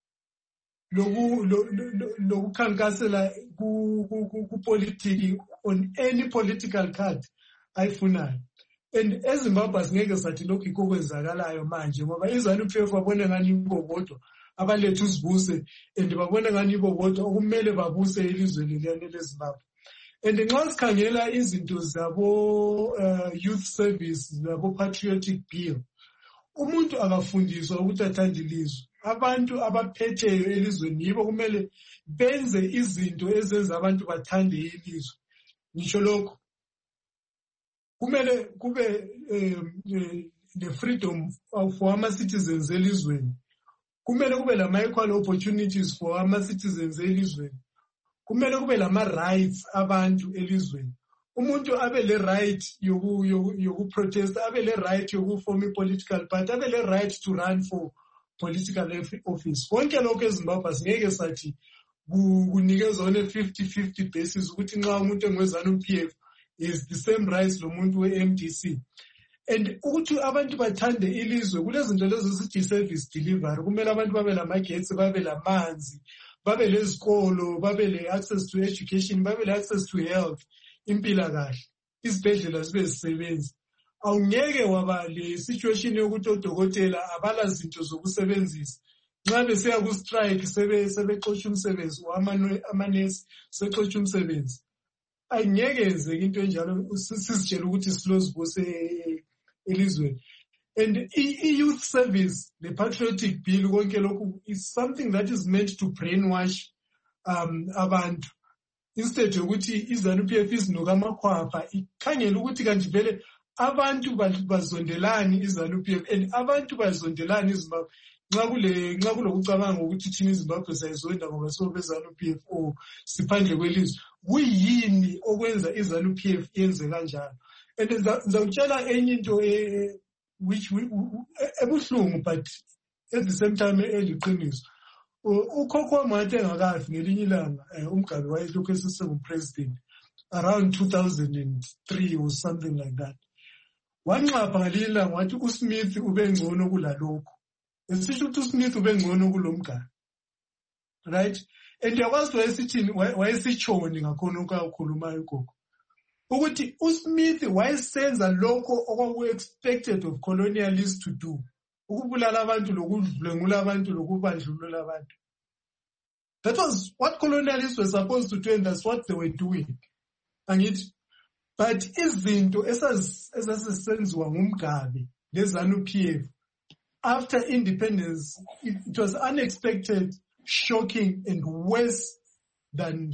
[SPEAKER 4] lokukhankasela ku-politiki on any political card ayifunayo. And eZimbabwe singeke sathi lokhu yikho kwenzakalayo manje, ngoba iZANU-PF babone ngani yibo bodwa abaletha uzibuse, and babone ngani yibo bodwa okumele babuse ilizwe leliyane leZimbabwe. And nxa sikhangela izinto zabo youth service labo patriotic bill, umuntu akafundiswa ukuthi athande ilizwe. Abantu abaphetheyo elizweni yibo kumele benze izinto ezenza abantu bathande ilizwe. Ngisho lokho kumele kube the freedom for ama-citizens elizweni. Kumele kube lama-equal opportunities for ama-citizens elizweni. Kumele kube lama-rights abantu elizweni. Umuntu abe le-right yokuprotesta, abe le-right yokufoma i-political party, abe le-right to run for political office. Konke lokho eZimbabwe singeke sathi kunikezwa one 50-50 basis ukuthi nxa umuntu engwe-ZANU-PF is the same rights lo muntu we-MDC. And ukuthi abantu bathande ilizwe, kulezinto lezo sithi service delivery. Kumele abantu babe lamagetsi, babe lamanzi, babe lezikolo, babe le-access to education, babe le-access to health, impilakahle, izibhedlela zibe zisebenzi. Awungeke waba le-situation yokuthi odokotela abala zinto zokusebenzisa. Nxa beseya ku-strike sebexotsha umsebenzi, amanesi sexotsha umsebenzi. Ayingeke yenzeke into enjalo, sizitshela ukuthi silozibuse elizweni. And youth service, the patriotic bill, is something that is meant to brainwash abantu. Instead yokuthi iZANU-PF izinuka amakhwapha ikhangela ukuthi kanti vele abantu bazondelani iZANU-PF and abantu bazondelani iZimbabwe nxa kulokucabanga ukuthi thina iZimbabwe sayizonda ngoba sobe ZANU-PF or siphandle kwelizwe kuyini okwenza iZANU-PF yenze kanjalo. And ngizawutshela enye into which ebuhlungu but at the same time eliqiniso. Ukhokho Mathe engakafi ngelinye ilanga uMgabe wayelokhu esesengu-president around 2003 or something like that. Wanxapha ngelinye ilanga wathi uSmith ubengcono kulalokho. Esisho ukuthi uSmith ubengcono kuloMgabe. Right? And yakwazi wayesithini wayesitshoni ngakhona okakhulumayo gogo. Ukuthi uSmith wayesenza lokho okwaku-expected of colonialists to do. Ukubulala abantu lokudlwengula abantu lokubandlulula abantu. That was what colonialists were supposed to do, and that's what they were doing. But izinto ezazisenziwa nguMgabe leZANU-PF after independence, it was unexpected, shocking, and worse than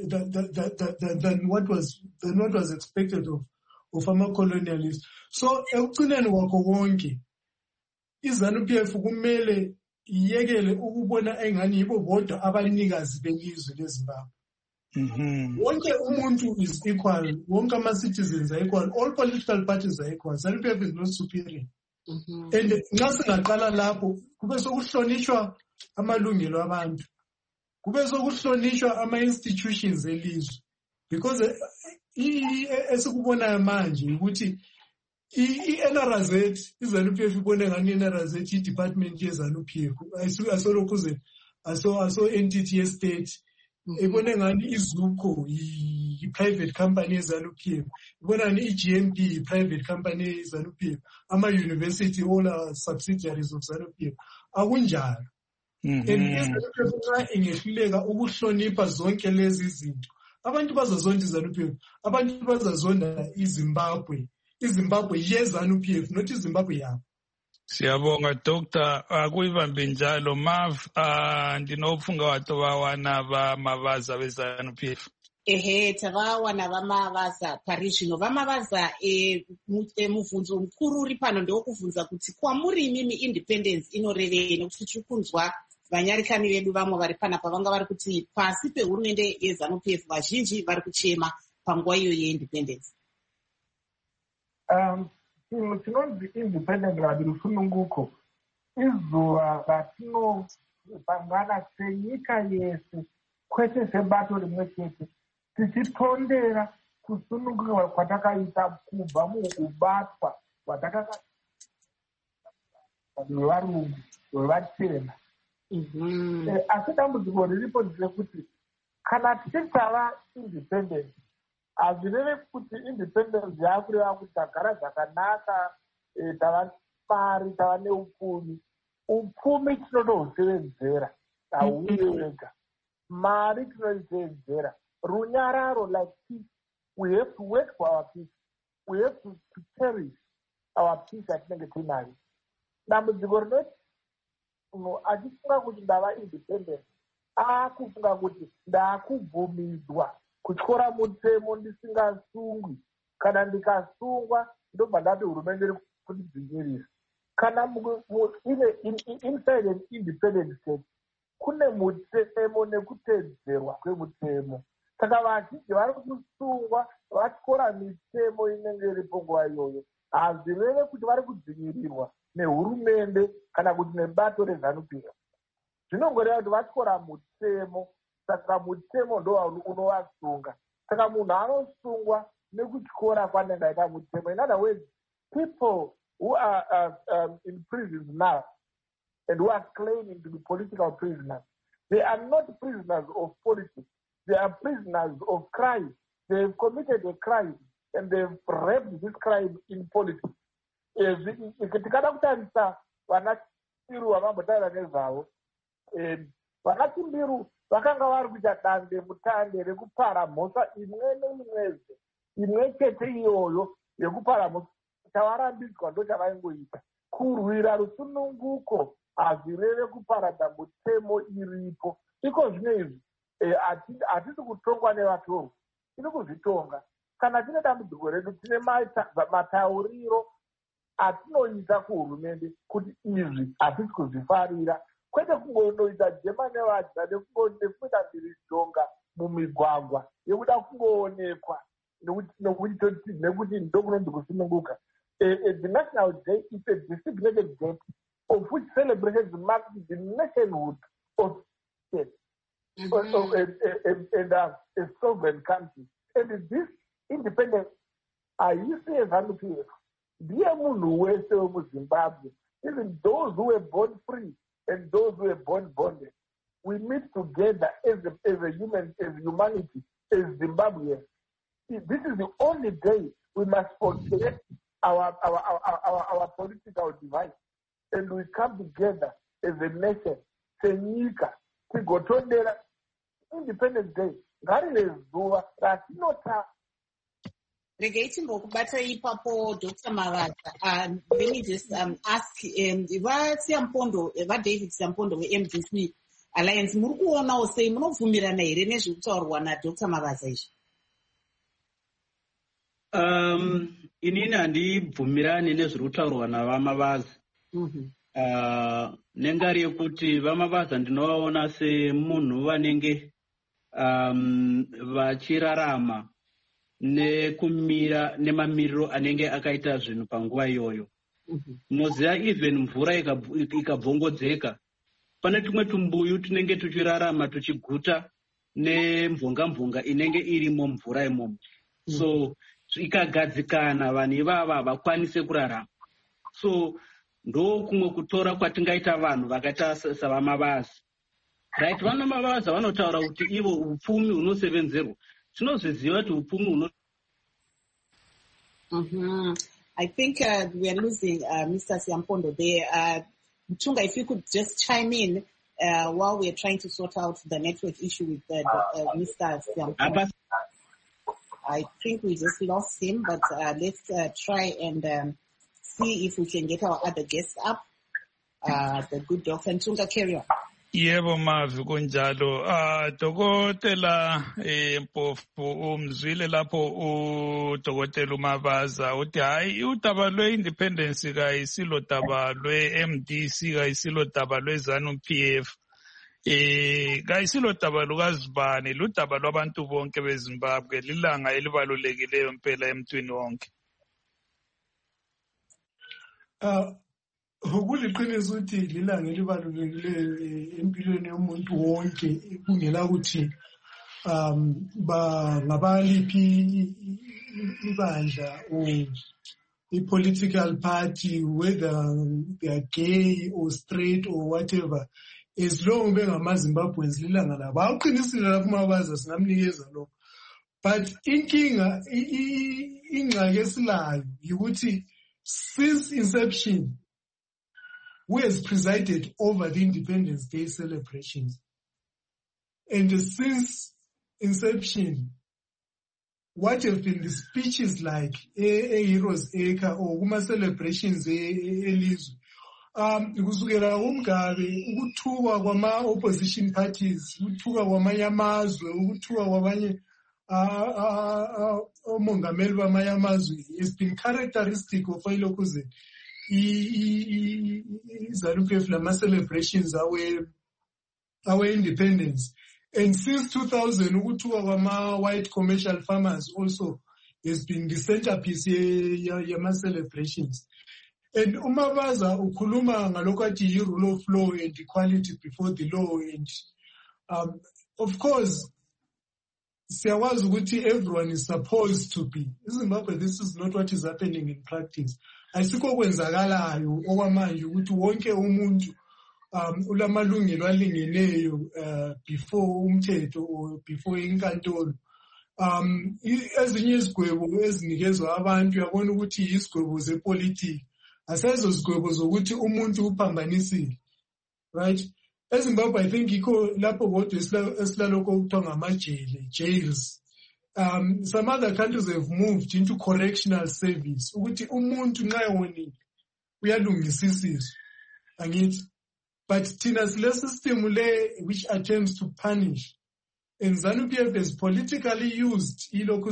[SPEAKER 4] what was expected of ama-colonialists. So ekugcineni kwakho konke iZANU-PF kumele iyekele ukubona engani yibo bodwa abanikazi belizwe leZimbabwe. Wonke umuntu is equal, wonke ama-citizens are equal, all political parties are equal. ZANU-PF is not superior. And nxa singaqala lapho kube sokuhlonishwa amalungelo abantu, kube sokuhlonishwa ama-institutions elizwe, because esikubonayo manje ukuthi i-NRZ iZANU-PF ibone ngani i-NRZ i-department yeZANU-PF asolokhuze aso-entity ye-state ibone ngani iZUCO i-private company yeZANU-PF ibone ngani i-GMP i-private company yeZANU-PF ama-university all are subsidiaries of ZANU-PF akunjalo. And iZANU-PF nxa ingehluleka ukuhlonipha zonke lezi zinto abantu bazazonda iZANU-PF, abantu bazazonda iZimbabwe yeZANU-PF, not iZimbabwe yabo.
[SPEAKER 2] Siyabonga Dr. Akuyibambe njalo Mav ndinofunga wato bawana bamabaza beZANU-PF.
[SPEAKER 1] Tavawana vamavaza parishino vamavaza mubvunzo mukuru uri pano ndewokubvunza kuti kwamuri imimi independence inorevei, nekuti tiri kunzwa vanyarikani vedu vamwe vari panapa vanga vari kuti pasi pehurumende yeZANU-PF vazhinji vari kuchema panguva iyo yeindependence.
[SPEAKER 7] Chinhu chinonzi independent radi rusununguko izuva ratinopangana senyika yese, kwete sebato rimwe chete, tichitondera kusununguka kwatakaita kubva mukubatwa kwatakaka nevarungu vevachena. Asi dambudziko riripo nderekuti kana tichitava independent hazvireve kuti independence yakureva kuti tagara zvakanaka, tava mari, tava neupfumi. Upfumi tinotohusevenzera, hauye wega. Mari tinoisevenzera. Runyararo, like peace, we have to work for our peace. We have to cherish our peace atinenge tinayo. Dambudziko rinoti achifunga kuti ndava independent akufunga kuti ndakubvumidzwa kutyora mutemo ndisingasungwi, kana ndikasungwa ndobva ndati hurumende iri kundidzingirisa. Kana inside an independent state kune mutemo nekutedzerwa kwemutemo. Saka vazhinji vari kusungwa vatyora mitemo inenge iripo nguva iyoyo, hazvireve kuti vari kudzingirirwa nehurumende kana kuti nebato reZANU-PF. Zvinongoreva kuti vatyora mutemo, saka mutemo ndo unovasunga. Saka munhu anosungwa nekutyora kwanenge aita mutemo. In other words, people who are in prisons now and who are claiming to be political prisoners, they are not prisoners of politics. They are prisoners of crime. They have committed a crime and they have raped this crime in politics. Tikada kutarisa vanaChimbiru vamambotaura nezvavo, vanaChimbiru vakanga vari kuita dande mutande rekupara mhosva imwe neimwezve, imwe chete iyoyo yekupara mhosva chavarambidzwa ndo chavaingoita. Kurwira rusununguko hazvireve kuparadza mutemo iripo. Iko zvino izvi hatisi kutongwa nevatorwa, tiri kuzvitonga. Kana tine dambudziko redu, tine matauriro atinoita kuhurumende kuti izvi hatisi kuzvifarira, kwete kungonoita jema nevadya nekungoita mhirizhonga mumigwagwa yekuda kungoonekwa nekuti ndokunonzi kusununguka. The National Day is a designated date of which celebrations mark the nationhood of state and a sovereign country. And this independence, ayisi eZANU-PF, ndiye munhu wese wemuZimbabwe, even those who were born free and those who were born bonded. We meet together as humanity, as Zimbabweans. This is the only day we must forget our political divide, and we come together as a nation. Senyika tigotondera Independence Day ngarive zuva ratinota.
[SPEAKER 1] Regai timbokubata ipapo Dr. Mavaza. Let me just ask vaSiyampondo, David Siyampondo weMDC Alliance, muri kuonawo sei, munobvumirana here nezviri kutaurwa naDr. Mavaza izvi?
[SPEAKER 5] Inini handibvumirani nezviri kutaurwa naVamavaza. Nengari yekuti Vamavaza ndinovaona semunhu vanenge vachirarama nekumira nemamiriro anenge akaita zvinhu panguva iyoyo. Munoziva even mvura ikabvongodzeka, pane tumwe tumbuyu tunenge tuchirarama tuchiguta nemvonga inenge irimo mvura imomo. So ikagadzikana vanhu ivava havakwanise kurarama. So ndo kumwe kutora kwatingaita vanhu vakaita saVamavaza. Right, VaMavaza vanotaura kuti ivo upfumi hunosevenzerwa. Tinozviziva kuti upfumi
[SPEAKER 1] I think we are losing Mr. Siyampondo there. Mtunga, if you could just chime in while we are trying to sort out the network issue with Mr. Siyampondo. I think we just lost him, but let's try and see if we can get our other guests up. The good Dr. Mtunga, carry on.
[SPEAKER 2] Yebo Mavi kunjalo. Dokotela Mpofu umzwile lapho uDokotela uMavaza uthi hayi udaba lwe-independence kayisilo daba lwe-MDC, kayisilo daba lwe-ZANU-PF, kayisilo daba lukaZibane, ludaba lwabantu bonke beZimbabwe, lilanga elibalulekileyo mpela emntwini wonke.
[SPEAKER 4] Ukuliqiniso ukuthi lilanga elibalulekileyo empilweni yomuntu wonke, kungela ukuthi ngabaliphi ibandla or i-political party, whether they are gay or straight or whatever, as long bengamaZimbabweans lilanga labo. Awuqinisile lapho uMavaza singamnikeza lo. But ingxaki esilayo yikuthi since inception, who has presided over the Independence Day celebrations. And since inception, what have been the speeches like a Heroes Acre or Kuma celebrations elizwe? Kusukela uMgabe, ukuthuka kwama-opposition parties, ukuthuka kwamanye amazwe, ukuthuka kwabanye omongameli bamanye amazwe has been characteristic of ilokuze ZANU-PF lama celebrations our independence. And since 2000, ukuthuka kwama-white commercial farmers also has been the centerpiece yama celebrations. And uMavaza ukhuluma ngalokho athi rule of law and equality before the law. And of course, siyawazi ukuthi everyone is supposed to be. In Zimbabwe, this is not what is happening in practice. Asikho kwenzakalayo okwamanje ukuthi wonke umuntu ulamalungelo alingeneyo before umthetho or before inkantolo. Ezinye izigwebo ezinikezwa abantu uyabona ukuthi izigwebo zepolitiki, asezo zigwebo zokuthi umuntu uphambanisile. Right? eZimbabwe I think ikho lapho kodwa esilaloko kuthiwa ngamajele, jails. Some other countries have moved into correctional service. Ukuthi umuntu nxa ewonile uyalungisiswa. Angithi, but thina sile system le which attempts to punish. And ZANU-PF has politically used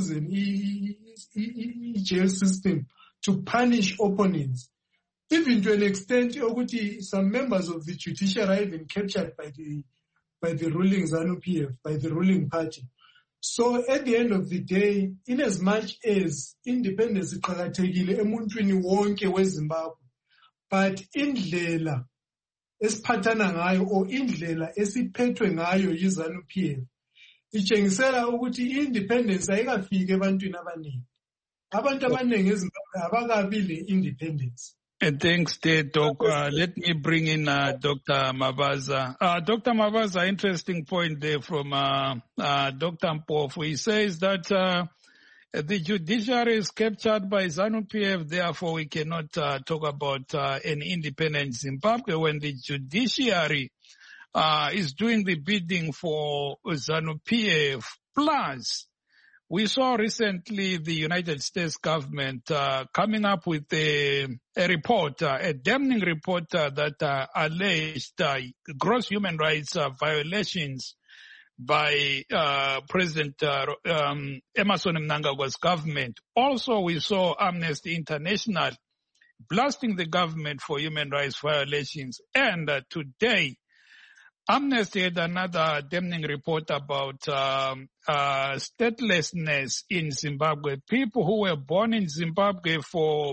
[SPEAKER 4] jail system to punish opponents. Even to an extent, some members of the judiciary are even captured by the ruling ZANU-PF, by the ruling party. So at the end of the day, in as much as independence iqakathekile emuntwini wonke weZimbabwe, but indlela esiphathana ngayo or indlela esiphethwe ngayo yiZANU-PF itshengisela ukuthi independence ayikafike ebantwini abaningi. Abantu abaningi eZimbabwe abakabi le independence.
[SPEAKER 2] Thanks, Doc. Let me bring in Dr. Mabaza. Dr. Mabaza, interesting point there from Dr. Mpofu. He says that the judiciary is captured by ZANU-PF, therefore we cannot talk about an independent Zimbabwe when the judiciary is doing the bidding for ZANU-PF. Plus, we saw recently the United States government coming up with a report, a damning report that alleged gross human rights violations by President Emmerson Mnangagwa's government. Also, we saw Amnesty International blasting the government for human rights violations. And today, Amnesty had another damning report about statelessness in Zimbabwe. People who were born in Zimbabwe for,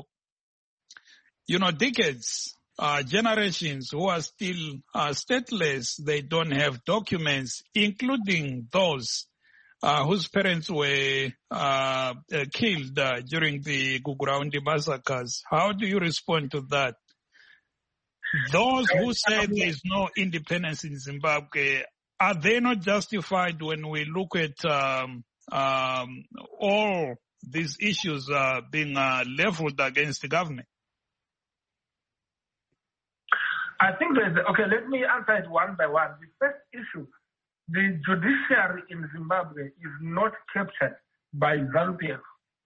[SPEAKER 2] decades, generations who are still stateless. They don't have documents, including those whose parents were killed during the Guguraundi massacres. How do you respond to that? Those who say there is no independence in Zimbabwe, are they not justified when we look at all these issues being leveled against the government?
[SPEAKER 7] I think let me answer it one by one. The first issue, the judiciary in Zimbabwe is not captured by ZANU-PF.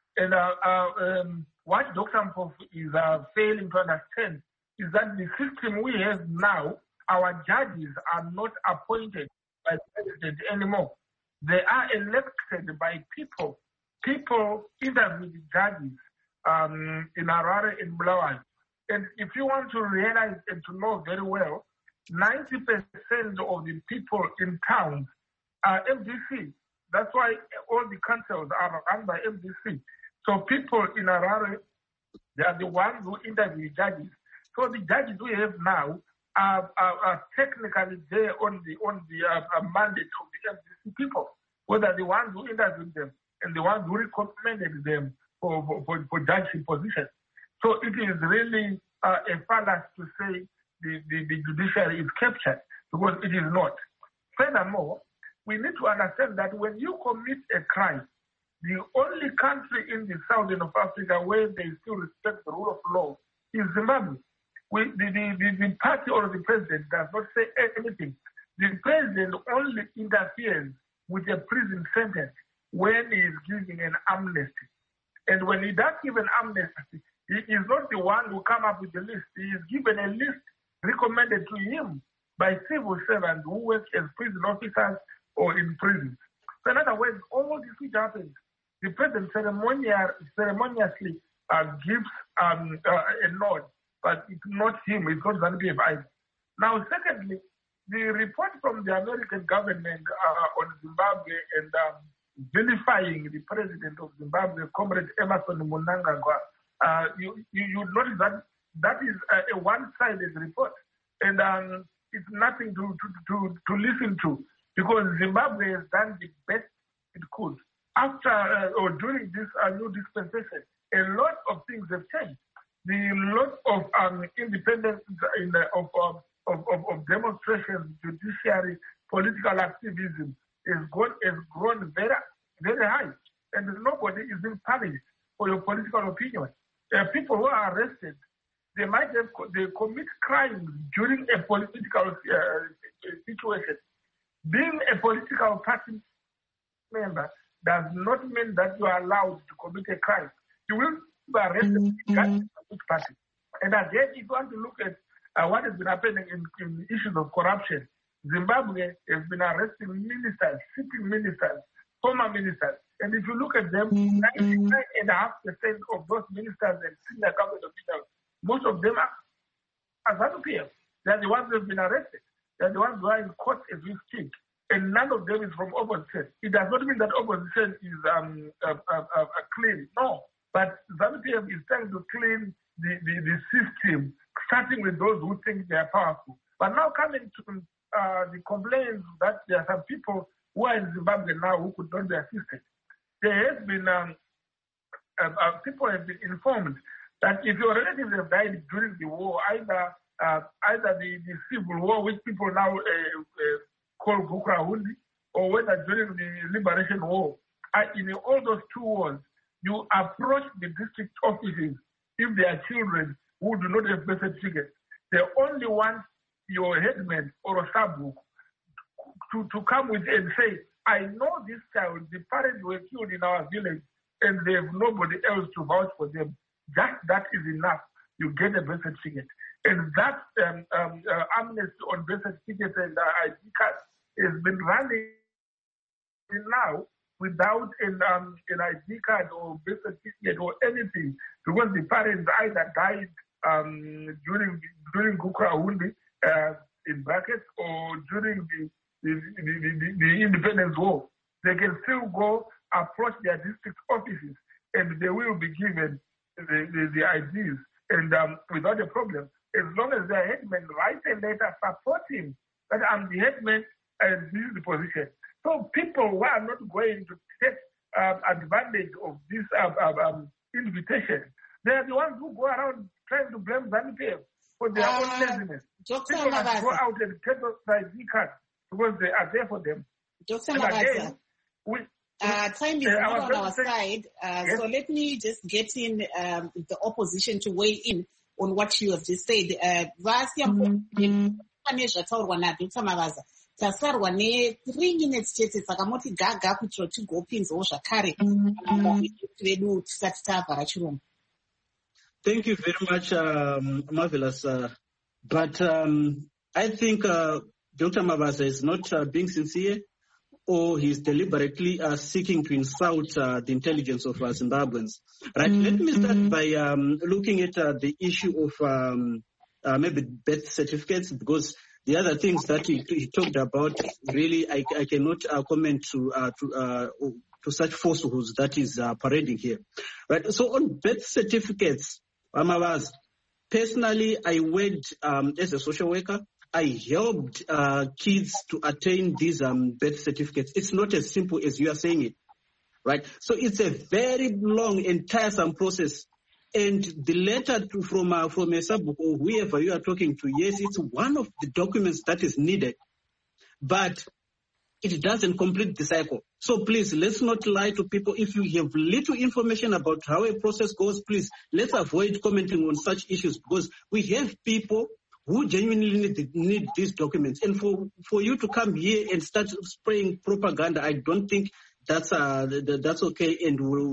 [SPEAKER 7] And what Dr. Mpofu is failing to understand is that the system we have now, our judges are not appointed by the president anymore. They are elected by people. People interview the judges in Harare and Bulawayo. And if you want to realize and to know very well, 90% of the people in towns are MDC. That's why all the councils are run by MDC. So people in Harare, they are the ones who interview judges. So the judges we have now are technically there on the mandate of the MDC people, whether the ones who interviewed them and the ones who recommended them for judgeship positions. So it is really a fallacy to say the judiciary is captured, because it is not. Furthermore, we need to understand that when you commit a crime, the only country in the southern of Africa where they still respect the rule of law is Zimbabwe. The party or the president does not say anything. The president only interferes with a prison sentence when he is giving an amnesty. And when he does give an amnesty, he is not the one who come up with the list. He is given a list recommended to him by civil servants who work as prison officers or in prison. So in other words, all this which happens, the president ceremoniously gives a nod, but it's not him, it's not ZANU-PF either. Now, secondly, the report from the American government on Zimbabwe and vilifying the president of Zimbabwe, Comrade Emmerson Mnangagwa, you notice that is a one-sided report, and it's nothing to listen to, because Zimbabwe has done the best it could. After or during this new dispensation, a lot of things have changed. The lot of independence of demonstrations, judiciary, political activism has grown very, very high, and nobody is being punished for your political opinion. People who are arrested, they commit crimes during a political situation. Being a political party member does not mean that you are allowed to commit a crime. You will be arrested regardless of which party. And again, if you want to look at what has been happening in issues of corruption, Zimbabwe has been arresting ministers, sitting ministers, former ministers. And if you look at them, 99.5% of those ministers and senior government officials, most of them are ZANU-PF. They are the ones who have been arrested. They are the ones who are in court as we speak. And none of them is from opposition. It does not mean that opposition is clean. No. But ZANU-PF is trying to clean the system, starting with those who think they are powerful. But now coming to the complaints that there are some people who are in Zimbabwe now who could not be assisted. There has been, people have been informed that if your relatives have died during the war, either the civil war, which people now call Gukrahundi, or whether during the liberation war, in all those two wars, you approach the district offices if there are children who do not have birth certificates. They only want your headman or a sub to come with and say, I know this child, the parents were killed in our village and they have nobody else to vouch for them. Just that is enough. You get a birth certificate. And that amnesty on birth certificates and ID cards has been running now without an ID card or birth certificate or anything, because the parents either died during Gukrahundi, in brackets, or during the independence war. They can still go approach their district offices and they will be given the IDs and without a problem. As long as their headman writes a letter supporting that I'm the headman and this is the position. So people who are not going to take advantage of this invitation, they are the ones who go around trying to blame ZANU-PF for their own laziness. People must go out and get those ID cards because they are there for them.
[SPEAKER 1] Dr. Mabasa, time is not on our side, yes. So let me just get in the opposition to weigh in on what you have just said. Tasarwa ne 3 minutes chete sakamoti gaga kuti tigopinzawo zvakare vedu tisati tavhara chiromo.
[SPEAKER 5] Thank you very much, Marvelous. But I think Dr. Mabasa is not being sincere, or he's deliberately seeking to insult the intelligence of Zimbabweans. Right? Let me start by looking at the issue of maybe birth certificates, because the other things that he talked about, really, I cannot comment to such falsehoods that is parading here. Right? So on birth certificates, personally, I worked as a social worker. I helped kids to attain these birth certificates. It's not as simple as you are saying it, right? So it's a very long and tiresome process. And the letter from a sub or whoever you are talking to, yes, it's one of the documents that is needed, but it doesn't complete the cycle. So please, let's not lie to people. If you have little information about how a process goes, please, let's avoid commenting on such issues, because we have people who genuinely need these documents. And for you to come here and start spraying propaganda, I don't think that's okay and will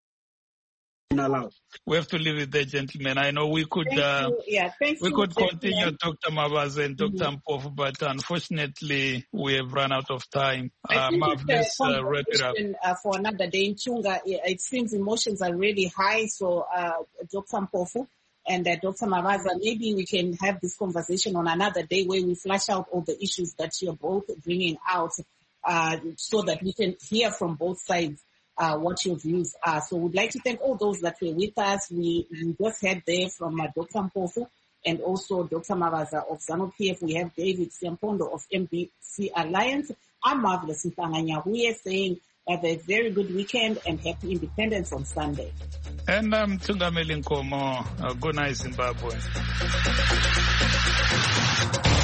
[SPEAKER 5] allow.
[SPEAKER 2] We have to leave it there, gentlemen. I know we could continue, Dr. Mabasa and Dr. Mpofu, but unfortunately we have run out of time. Let's wrap it up.
[SPEAKER 1] For another day in Chunga, it seems emotions are really high. So, Dr. Mpofu and Dr. Mabasa, maybe we can have this conversation on another day where we flash out all the issues that you're both bringing out, so that we can hear from both sides what your views are. So we'd like to thank all those that were with us. We just heard there from Dr. Mpofu and also Dr. Mabasa of ZANU-PF. We have David Siampondo of MBC Alliance. I'm Marvelous Mhlanga Nyahuye saying have a very good weekend and happy independence on Sunday.
[SPEAKER 2] And I'm Tungameli Nkomo. Good night, Zimbabwe.